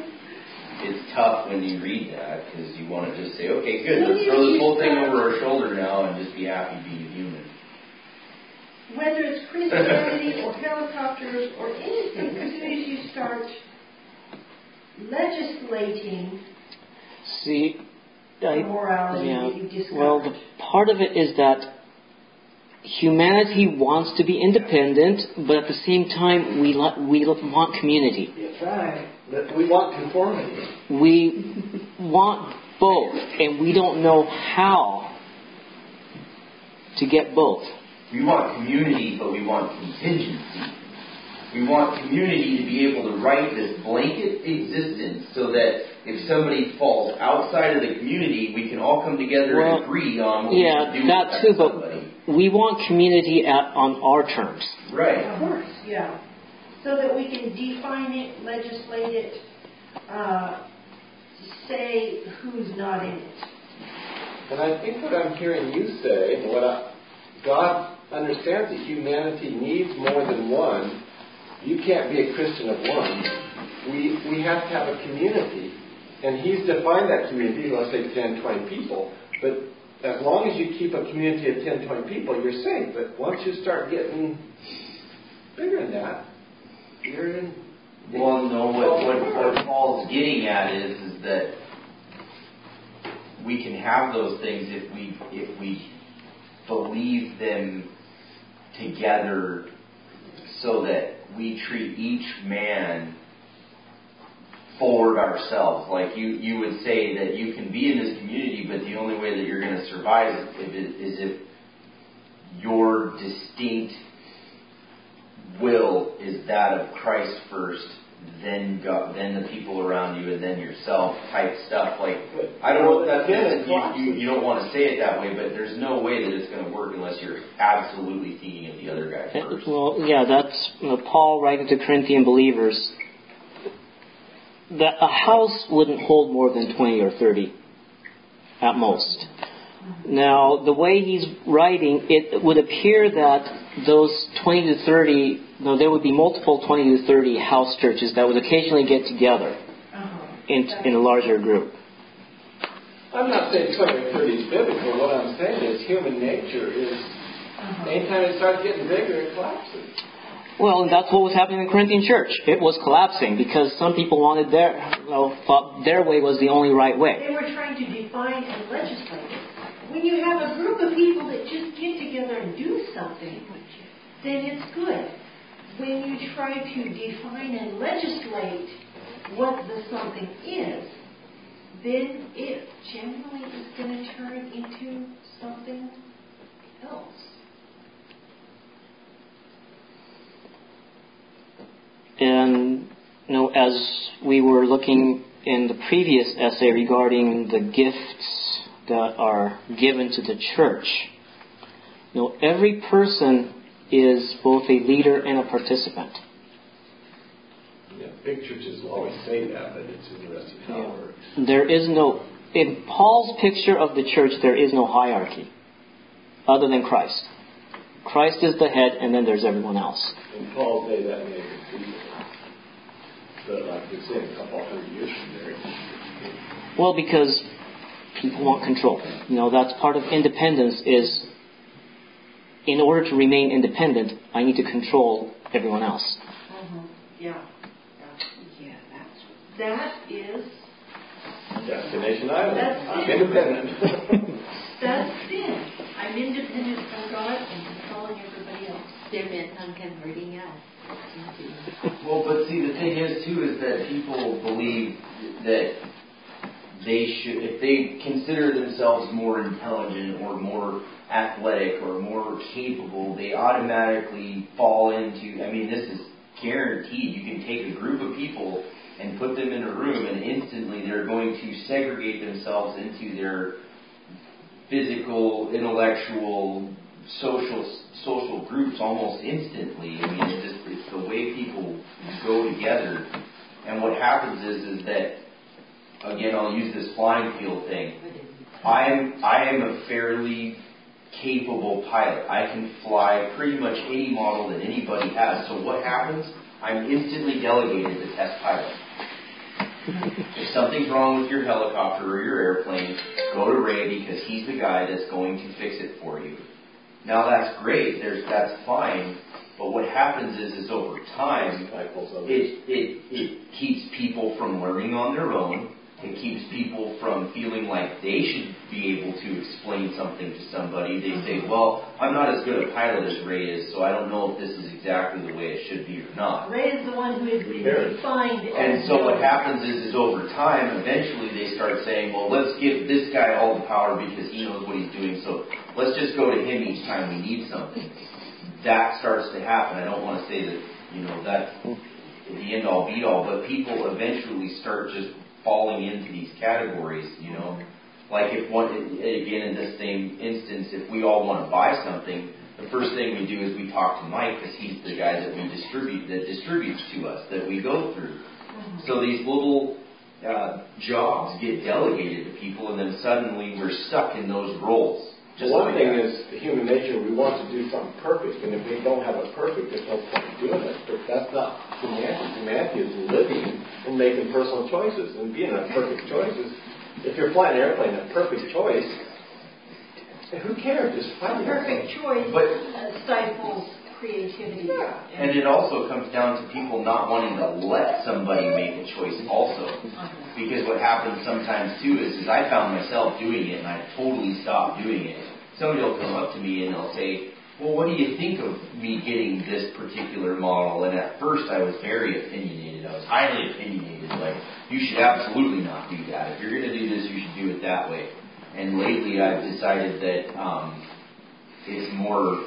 it's tough when you read that because you want to just say, okay, good, let's throw this whole thing over our shoulder now and just be happy being human. Whether it's Christianity or helicopters or anything, as soon as you start legislating See, I, the morality yeah, that you discovered. well, the part of it is that humanity wants to be independent, but at the same time, we lo- we lo- want community. That's right. We want conformity. We want both, and we don't know how to get both. We want community, but we want contingency. We want community to be able to write this blanket existence so that if somebody falls outside of the community, we can all come together well, and agree on what yeah, we should do that with too, that somebody. But we want community at, on our terms. Right. Of course, yeah. So that we can define it, legislate it, uh, say who's not in it. And I think what I'm hearing you say, what I, God understands that humanity needs more than one. You can't be a Christian of one. We we have to have a community. And He's defined that community, let's say ten, twenty people. But as long as you keep a community of ten, twenty people, you're safe. But once you start getting bigger than that. You're in. Well, no, what, what, what Paul's getting at is, is that we can have those things if we if we believe them together, so that we treat each man forward ourselves. Like you, you would say that you can be in this community, but the only way that you're going to survive is if, is if your distinct will is that of Christ first, then God, then the people around you, and then yourself type stuff. Like, I don't know if that's, you, you, you don't want to say it that way, but there's no way that it's going to work unless you're absolutely thinking of the other guy first. Well, yeah, that's you know, Paul writing to Corinthian believers. That a house wouldn't hold more than twenty or thirty at most. Now, the way he's writing, it would appear that those twenty to thirty, no, there would be multiple twenty to thirty house churches that would occasionally get together in, in a larger group. I'm not saying twenty or thirty is biblical. What I'm saying is human nature is, anytime it starts getting bigger, it collapses. Well, and that's what was happening in the Corinthian church. It was collapsing because some people wanted their, you know, thought their way was the only right way. They were trying to define and legislate it. When you have a group of people that just get together and do something, then it's good. When you try to define and legislate what the something is, then it generally is going to turn into something else. And you know, as we were looking in the previous essay regarding the gifts that are given to the church, you know, every person is both a leader and a participant. Yeah, big churches will always say that, but it's interesting how Yeah. it works. There is no, in Paul's picture of the church, there is no hierarchy other than Christ. Christ is the head, and then there's everyone else. In Paul's day, that made it people. But like you're saying, a couple hundred years from there. Well, because people want control. You know, that's part of independence is, in order to remain independent, I need to control everyone else. Mm-hmm. Yeah. Yeah, that's, that is... Destination Island. That's I'm it. independent. That's sin. I'm independent from God and controlling everybody else. They're bent on converting us. Well, but see, the thing is, too, is that people believe that they should, if they consider themselves more intelligent or more athletic or more capable, they automatically fall into, I mean, this is guaranteed. You can take a group of people and put them in a room, and instantly they're going to segregate themselves into their physical, intellectual, social social groups almost instantly. I mean, it's just it's the way people go together. And what happens is is that, again, I'll use this flying field thing. I am I am a fairly capable pilot. I can fly pretty much any model that anybody has. So what happens? I'm instantly delegated to test pilot. If something's wrong with your helicopter or your airplane, go to Ray because he's the guy that's going to fix it for you. Now that's great. There's that's fine. But what happens is, is over time, it, it it keeps people from learning on their own. It keeps people from feeling like they should be able to explain something to somebody. They say, well, I'm not as good a pilot as Ray is, so I don't know if this is exactly the way it should be or not. Ray is the one who is defined. And so what happens is, is over time, eventually they start saying, well, let's give this guy all the power because he knows what he's doing, so let's just go to him each time we need something. That starts to happen. I don't want to say that, you know, that's the end-all, be-all, but people eventually start just falling into these categories, you know. Like if one, again, in this same instance, if we all want to buy something, the first thing we do is we talk to Mike because he's the guy that we distribute, that distributes to us, that we go through. So these little uh, jobs get delegated to people, and then suddenly we're stuck in those roles. Just One like thing that. is human nature, we want to do something perfect, and if we don't have it perfect, there's no point in doing it. But that's not humanity. Humanity is living and making personal choices, and being a perfect choices. If you're flying an airplane, a perfect choice, who cares? Just fly A perfect choice but, uh, stifles creativity. Yeah. And it also comes down to people not wanting to let somebody make a choice also. Because what happens sometimes too is, is I found myself doing it and I totally stopped doing it. Somebody will come up to me and they'll say, well, what do you think of me getting this particular model? And at first I was very opinionated. I was highly opinionated. Like, you should absolutely not do that. If you're going to do this, you should do it that way. And lately I've decided that um, it's more,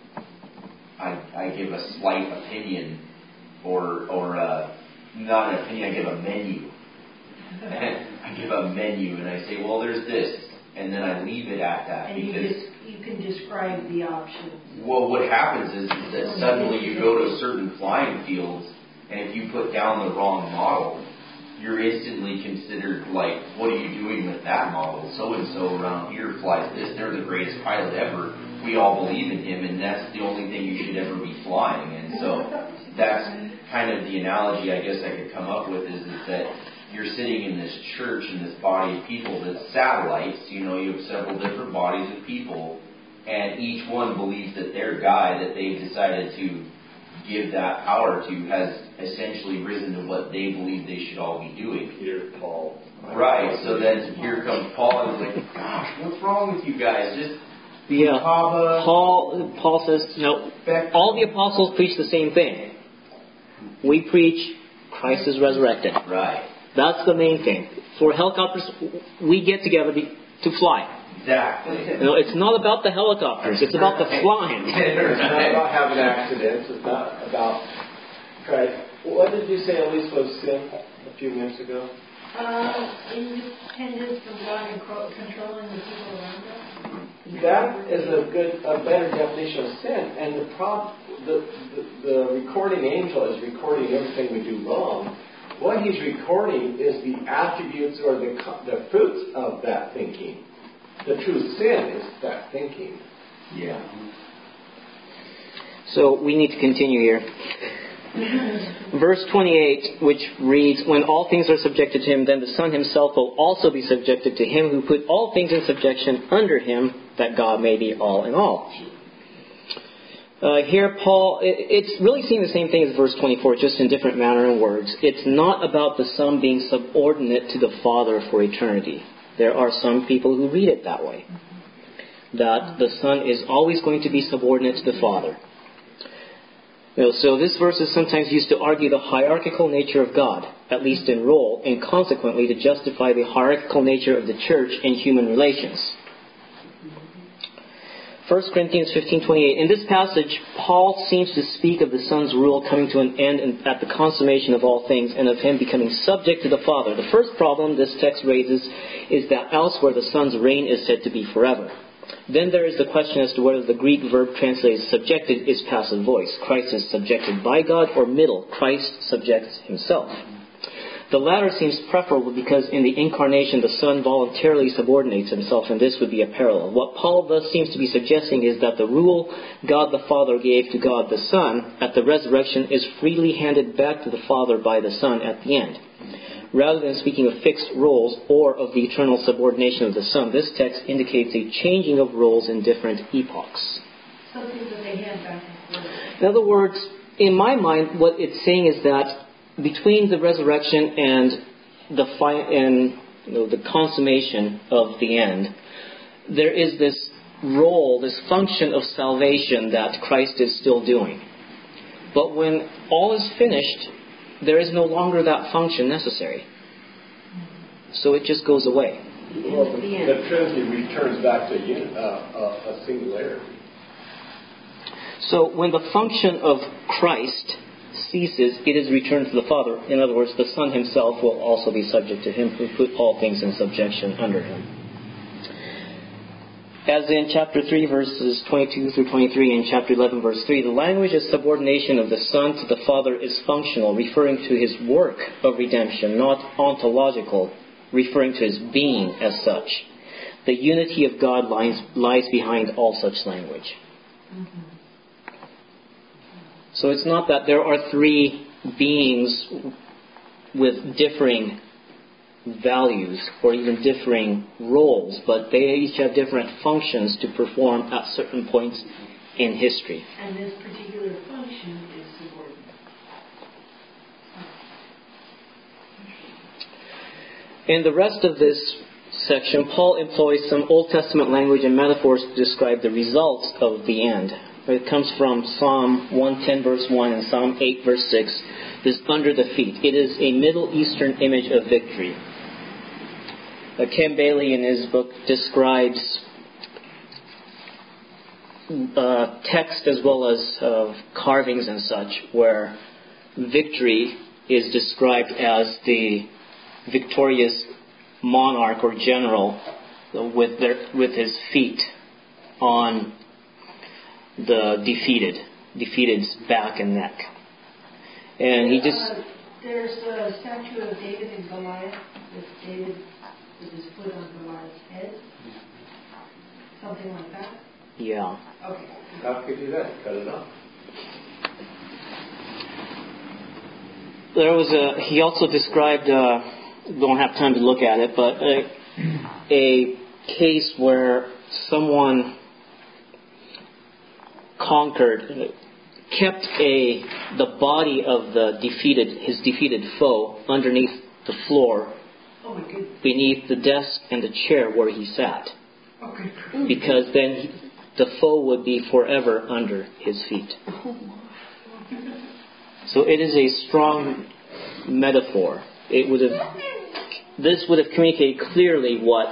I, I give a slight opinion or, or uh, not an opinion, I give a menu. I give a menu and I say, well, there's this. And then I leave it at that. And because you, just, you can describe the options. Well, what happens is, is that suddenly you go to certain flying fields, and if you put down the wrong model, you're instantly considered like, what are you doing with that model? So-and-so around here flies this. They're the greatest pilot ever. We all believe in him, and that's the only thing you should ever be flying. And so that's kind of the analogy I guess I could come up with is, is that you're sitting in this church, in this body of people that's satellites. You know, you have several different bodies of people, and each one believes that their guy that they've decided to give that power to has essentially risen to what they believe they should all be doing. Peter, Paul. Right, so then here comes Paul and is like, gosh, what's wrong with you guys? Just Yeah, Abba, Paul, Paul says, you know, all the apostles preach the same thing. We preach Christ is resurrected. Right. That's the main thing. For helicopters, we get together to, to fly. Exactly. You know, it's not about the helicopters. It's about the flying. It's not about having accidents. It's not about Christ. What did you say Elise was sin a few minutes ago? Uh, independence from God and controlling the people around us. That is a good, a better definition of sin. And the prob, the, the the recording angel is recording everything we do wrong. What he's recording is the attributes or the the fruits of that thinking. The true sin is that thinking. Yeah. So we need to continue here. Verse twenty-eight, which reads, when all things are subjected to him, then the Son himself will also be subjected to him who put all things in subjection under him, that God may be all in all. Uh, here, Paul, it, it's really saying the same thing as verse twenty-four, just in different manner and words. It's not about the Son being subordinate to the Father for eternity. There are some people who read it that way, that the Son is always going to be subordinate to the Father. You know, so this verse is sometimes used to argue the hierarchical nature of God, at least in role, and consequently to justify the hierarchical nature of the church in human relations. First Corinthians fifteen twenty-eight. In this passage, Paul seems to speak of the Son's rule coming to an end at the consummation of all things and of him becoming subject to the Father. The first problem this text raises is that elsewhere the Son's reign is said to be forever. Then there is the question as to whether the Greek verb translated subjected is passive voice. Christ is subjected by God, or middle, Christ subjects himself. The latter seems preferable because in the incarnation the Son voluntarily subordinates himself, and this would be a parallel. What Paul thus seems to be suggesting is that the rule God the Father gave to God the Son at the resurrection is freely handed back to the Father by the Son at the end. Rather than speaking of fixed roles or of the eternal subordination of the Son, this text indicates a changing of roles in different epochs. Something that they hand back and forth. In other words, in my mind, what it's saying is that between the resurrection and the fi- and you know, the consummation of the end, there is this role, this function of salvation that Christ is still doing. But when all is finished, there is no longer that function necessary. So it just goes away. Well, the, the Trinity returns back to un, uh, uh, a singularity. So when the function of Christ ceases, it is returned to the Father. In other words, the Son himself will also be subject to him who put all things in subjection under him. As in chapter three, verses twenty-two through twenty-three, and chapter eleven, verse three, the language of subordination of the Son to the Father is functional, referring to his work of redemption, not ontological, referring to his being as such. The unity of God lies, lies behind all such language. Mm-hmm. So it's not that there are three beings with differing values or even differing roles, but they each have different functions to perform at certain points in history. And this particular function is subordinate. In the rest of this section, Paul employs some Old Testament language and metaphors to describe the results of the end. It comes from Psalm one ten verse one and Psalm eight verse six. This under the feet. It is a Middle Eastern image of victory. Uh, Ken Bailey in his book describes uh, text as well as uh, carvings and such where victory is described as the victorious monarch or general with their with his feet on the defeated, defeated's back and neck. And he just... Uh, there's a statue of David and Goliath with David with his foot on Goliath's head. Something like that? Yeah. Okay. How could you do that? Cut it off. There was a... He also described... Uh, don't have time to look at it, but a, a case where someone conquered, kept a the body of the defeated, his defeated foe underneath the floor, oh my goodness, beneath the desk and the chair where he sat, okay, because then he, the foe would be forever under his feet. So it is a strong metaphor. It would have this would have communicated clearly what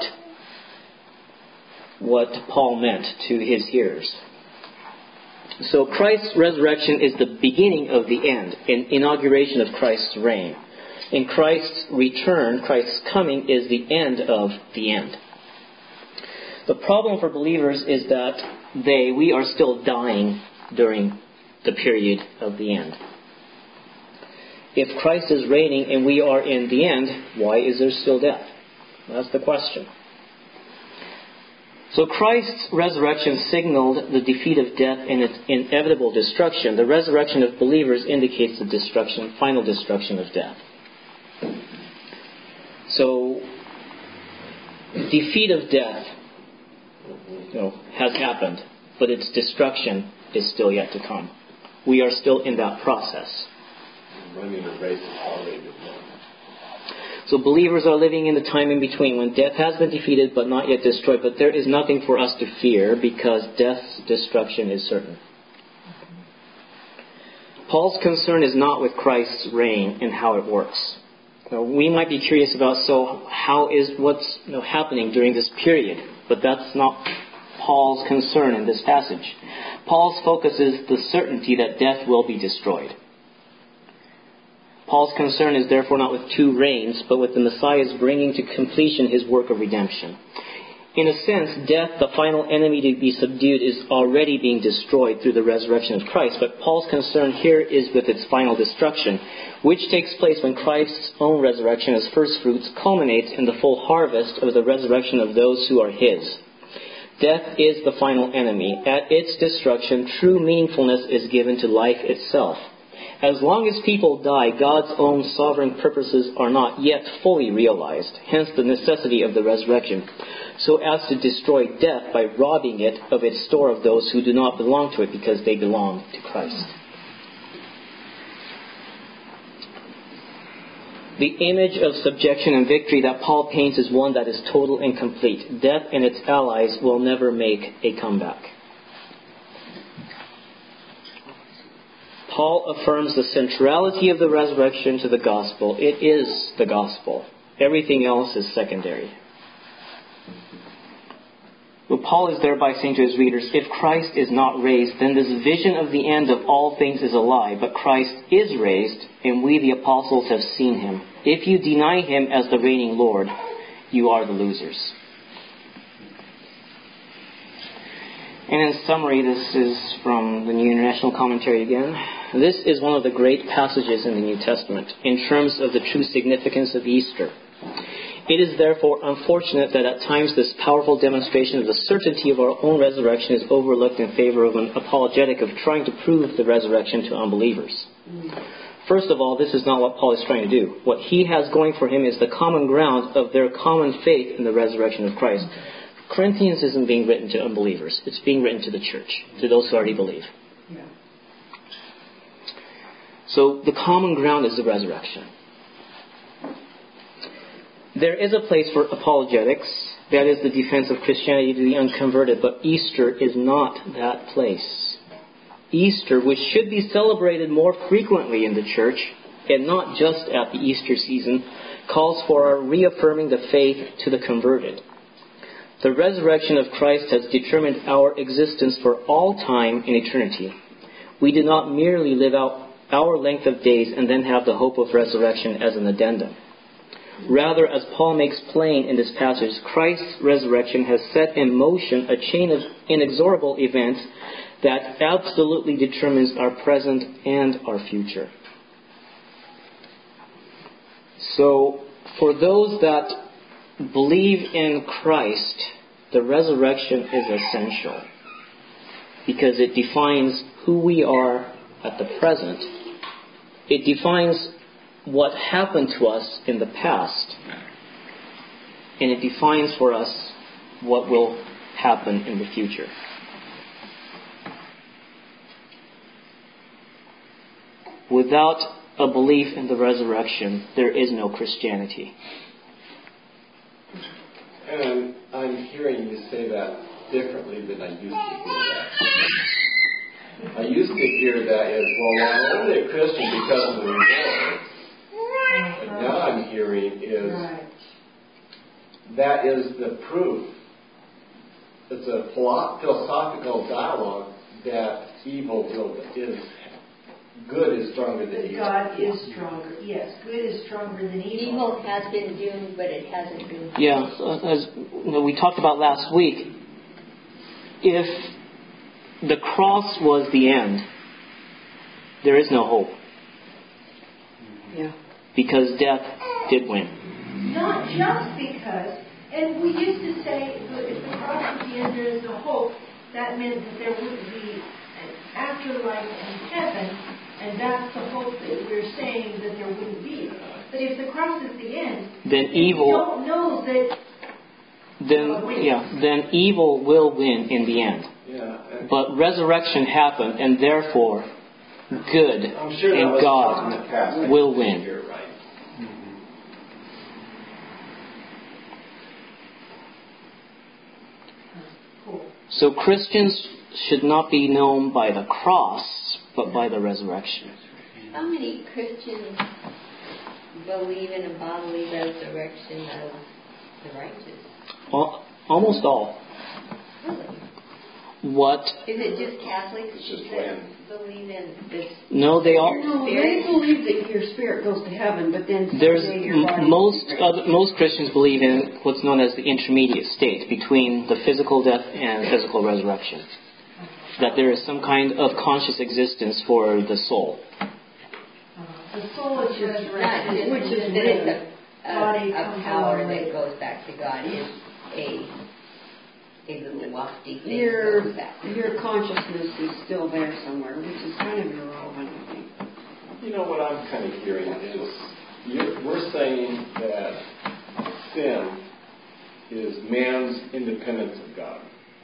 what Paul meant to his hearers. So Christ's resurrection is the beginning of the end, an inauguration of Christ's reign. And Christ's return, Christ's coming, is the end of the end. The problem for believers is that they, we are still dying during the period of the end. If Christ is reigning and we are in the end, why is there still death? That's the question. So Christ's resurrection signaled the defeat of death and its inevitable destruction. The resurrection of believers indicates the destruction, final destruction of death. So, defeat of death, you know, has happened, but its destruction is still yet to come. We are still in that process. Running a race is already been won. So believers are living in the time in between when death has been defeated but not yet destroyed. But there is nothing for us to fear because death's destruction is certain. Paul's concern is not with Christ's reign and how it works. Now, we might be curious about, so how is what's you know, happening during this period? But that's not Paul's concern in this passage. Paul's focus is the certainty that death will be destroyed. Paul's concern is therefore not with two reigns, but with the Messiah's bringing to completion his work of redemption. In a sense, death, the final enemy to be subdued, is already being destroyed through the resurrection of Christ. But Paul's concern here is with its final destruction, which takes place when Christ's own resurrection as first fruits culminates in the full harvest of the resurrection of those who are his. Death is the final enemy. At its destruction, true meaningfulness is given to life itself. As long as people die, God's own sovereign purposes are not yet fully realized, hence the necessity of the resurrection, so as to destroy death by robbing it of its store of those who do not belong to it because they belong to Christ. The image of subjection and victory that Paul paints is one that is total and complete. Death and its allies will never make a comeback. Paul affirms the centrality of the resurrection to the gospel. It is the gospel. Everything else is secondary. Well, Paul is thereby saying to his readers, if Christ is not raised, then this vision of the end of all things is a lie. But Christ is raised, and we, the apostles, have seen him. If you deny him as the reigning Lord, you are the losers. And in summary, this is from the New International Commentary again. This is one of the great passages in the New Testament in terms of the true significance of Easter. It is therefore unfortunate that at times this powerful demonstration of the certainty of our own resurrection is overlooked in favor of an apologetic of trying to prove the resurrection to unbelievers. First of all, this is not what Paul is trying to do. What he has going for him is the common ground of their common faith in the resurrection of Christ. Corinthians isn't being written to unbelievers. It's being written to the church, to those who already believe. Yeah. So the common ground is the resurrection. There is a place for apologetics, that is the defense of Christianity to the unconverted, but Easter is not that place. Easter, which should be celebrated more frequently in the church, and not just at the Easter season, calls for our reaffirming the faith to the converted. The resurrection of Christ has determined our existence for all time in eternity. We do not merely live out our length of days and then have the hope of resurrection as an addendum. Rather, as Paul makes plain in this passage, Christ's resurrection has set in motion a chain of inexorable events that absolutely determines our present and our future. So, for those that believe in Christ, the resurrection is essential because it defines who we are at the present. It defines what happened to us in the past, and it defines for us what will happen in the future. Without a belief in the resurrection, there is no Christianity. And I'm hearing you say that differently than I used to hear that. I used to hear that as, well, I'm only a Christian because of the reward. But now I'm hearing is, that is the proof. It's a philosophical dialogue that evil will, is good is stronger than evil. God is stronger. Yes, good is stronger than evil. Evil has been doomed, but it hasn't been doomed. Yeah, as you know, we talked about last week, if the cross was the end, there is no hope. Yeah. Because death did win. Not just because, and we used to say, if the cross was the end, there is no hope, that meant that there wouldn't be an afterlife in heaven, and that's the hope that we're saying that there wouldn't be. But if the cross is the end, then evil, we don't know that. Then yeah, then evil will win in the end. Yeah, but resurrection happened, and therefore good I'm sure and God will win. You're right. So Christians should not be known by the cross, but by the resurrection. How many Christians believe in a bodily resurrection of the righteous? Al- almost all. Really? What? Is it just Catholics just that believe in this? No, they all. No, they believe that your spirit goes to heaven, but then There's someday your body m- most other, most Christians believe in what's known as the intermediate state between the physical death and physical resurrection. That there is some kind of conscious existence for the soul. The soul is just Not just which is that it's really a, a, a power that goes back to God. Is a a little wafty thing your, that goes back. your consciousness is still there somewhere, which is kind of irrelevant, I think. You know what I'm kind of hearing is you're, we're saying that sin is man's independence of God.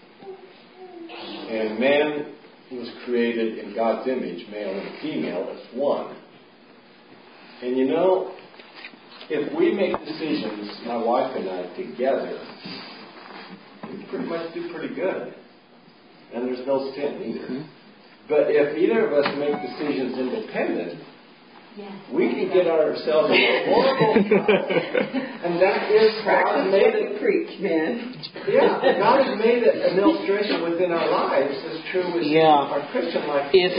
And man was created in God's image, male and female, as one. And you know, if we make decisions, my wife and I, together, we pretty much do pretty good. And there's no sin either. Mm-hmm. But if either of us make decisions independent, yes, we can get ourselves in a horrible trouble. And that is God made it. Preach, man. Yeah, God has made it an illustration within our lives as true as yeah. our Christian life. If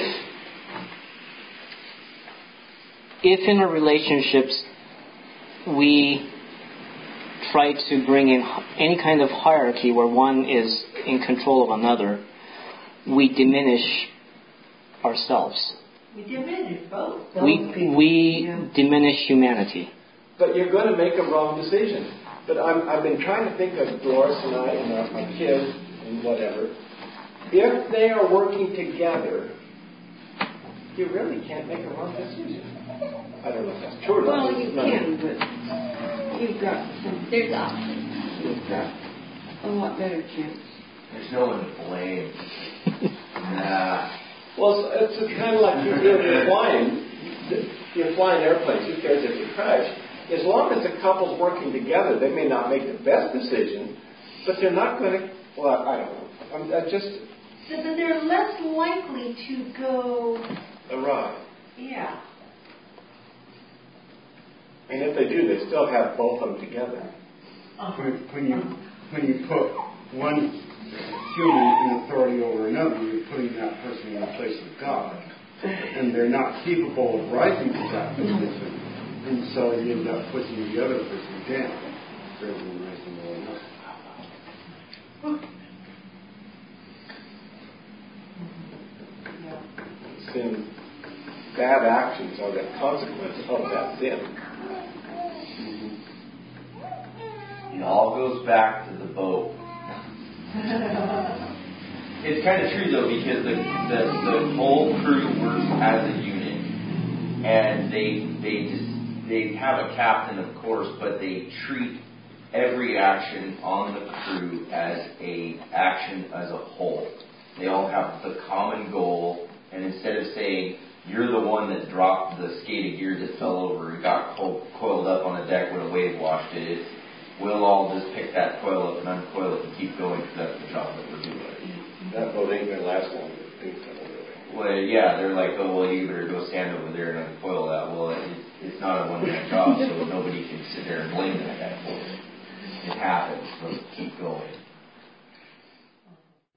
if in our relationships we try to bring in any kind of hierarchy where one is in control of another, we diminish ourselves. We diminish both. We, we yeah. diminish humanity. But you're going to make a wrong decision. But I'm, I've been trying to think of Doris and I and our, our kids and whatever. If they are working together, you really can't make a wrong decision. I don't know if that's true or not. Well, you no. can, but you've got some. There's options. You've got a lot better chance. There's no one to blame. Nah. Well, it's, it's kind of like you're, you're flying. You're flying airplanes. Who cares if you crash? As long as the couple's working together, they may not make the best decision, but they're not going to. Well, I don't know. I'm, I just. So that they're less likely to go awry. Yeah. And if they do, they still have both of them together. Uh-huh. When, when you when you put one human in authority over another, you're putting that person in the place of God, and they're not capable of rising to that position, and so you end up pushing the other person down rather than raising the one up. Sin, bad actions are the consequence of that sin. It all goes back to the boat. It's kind of true though, because the, the the whole crew works as a unit, and they they just they have a captain, of course, but they treat every action on the crew as a action as a whole. They all have the common goal, and instead of saying you're the one that dropped the skate of gear that fell over and got co- coiled up on the deck when a wave washed it, it's we'll all just pick that coil up and uncoil it and keep going because that's the job that we're doing. That boat ain't going to last long. Well, yeah, they're like, oh, well, you better go stand over there and uncoil that. Well, it's, it's not a one-man job, so nobody can sit there and blame that guy for it. It happens. Let's keep going.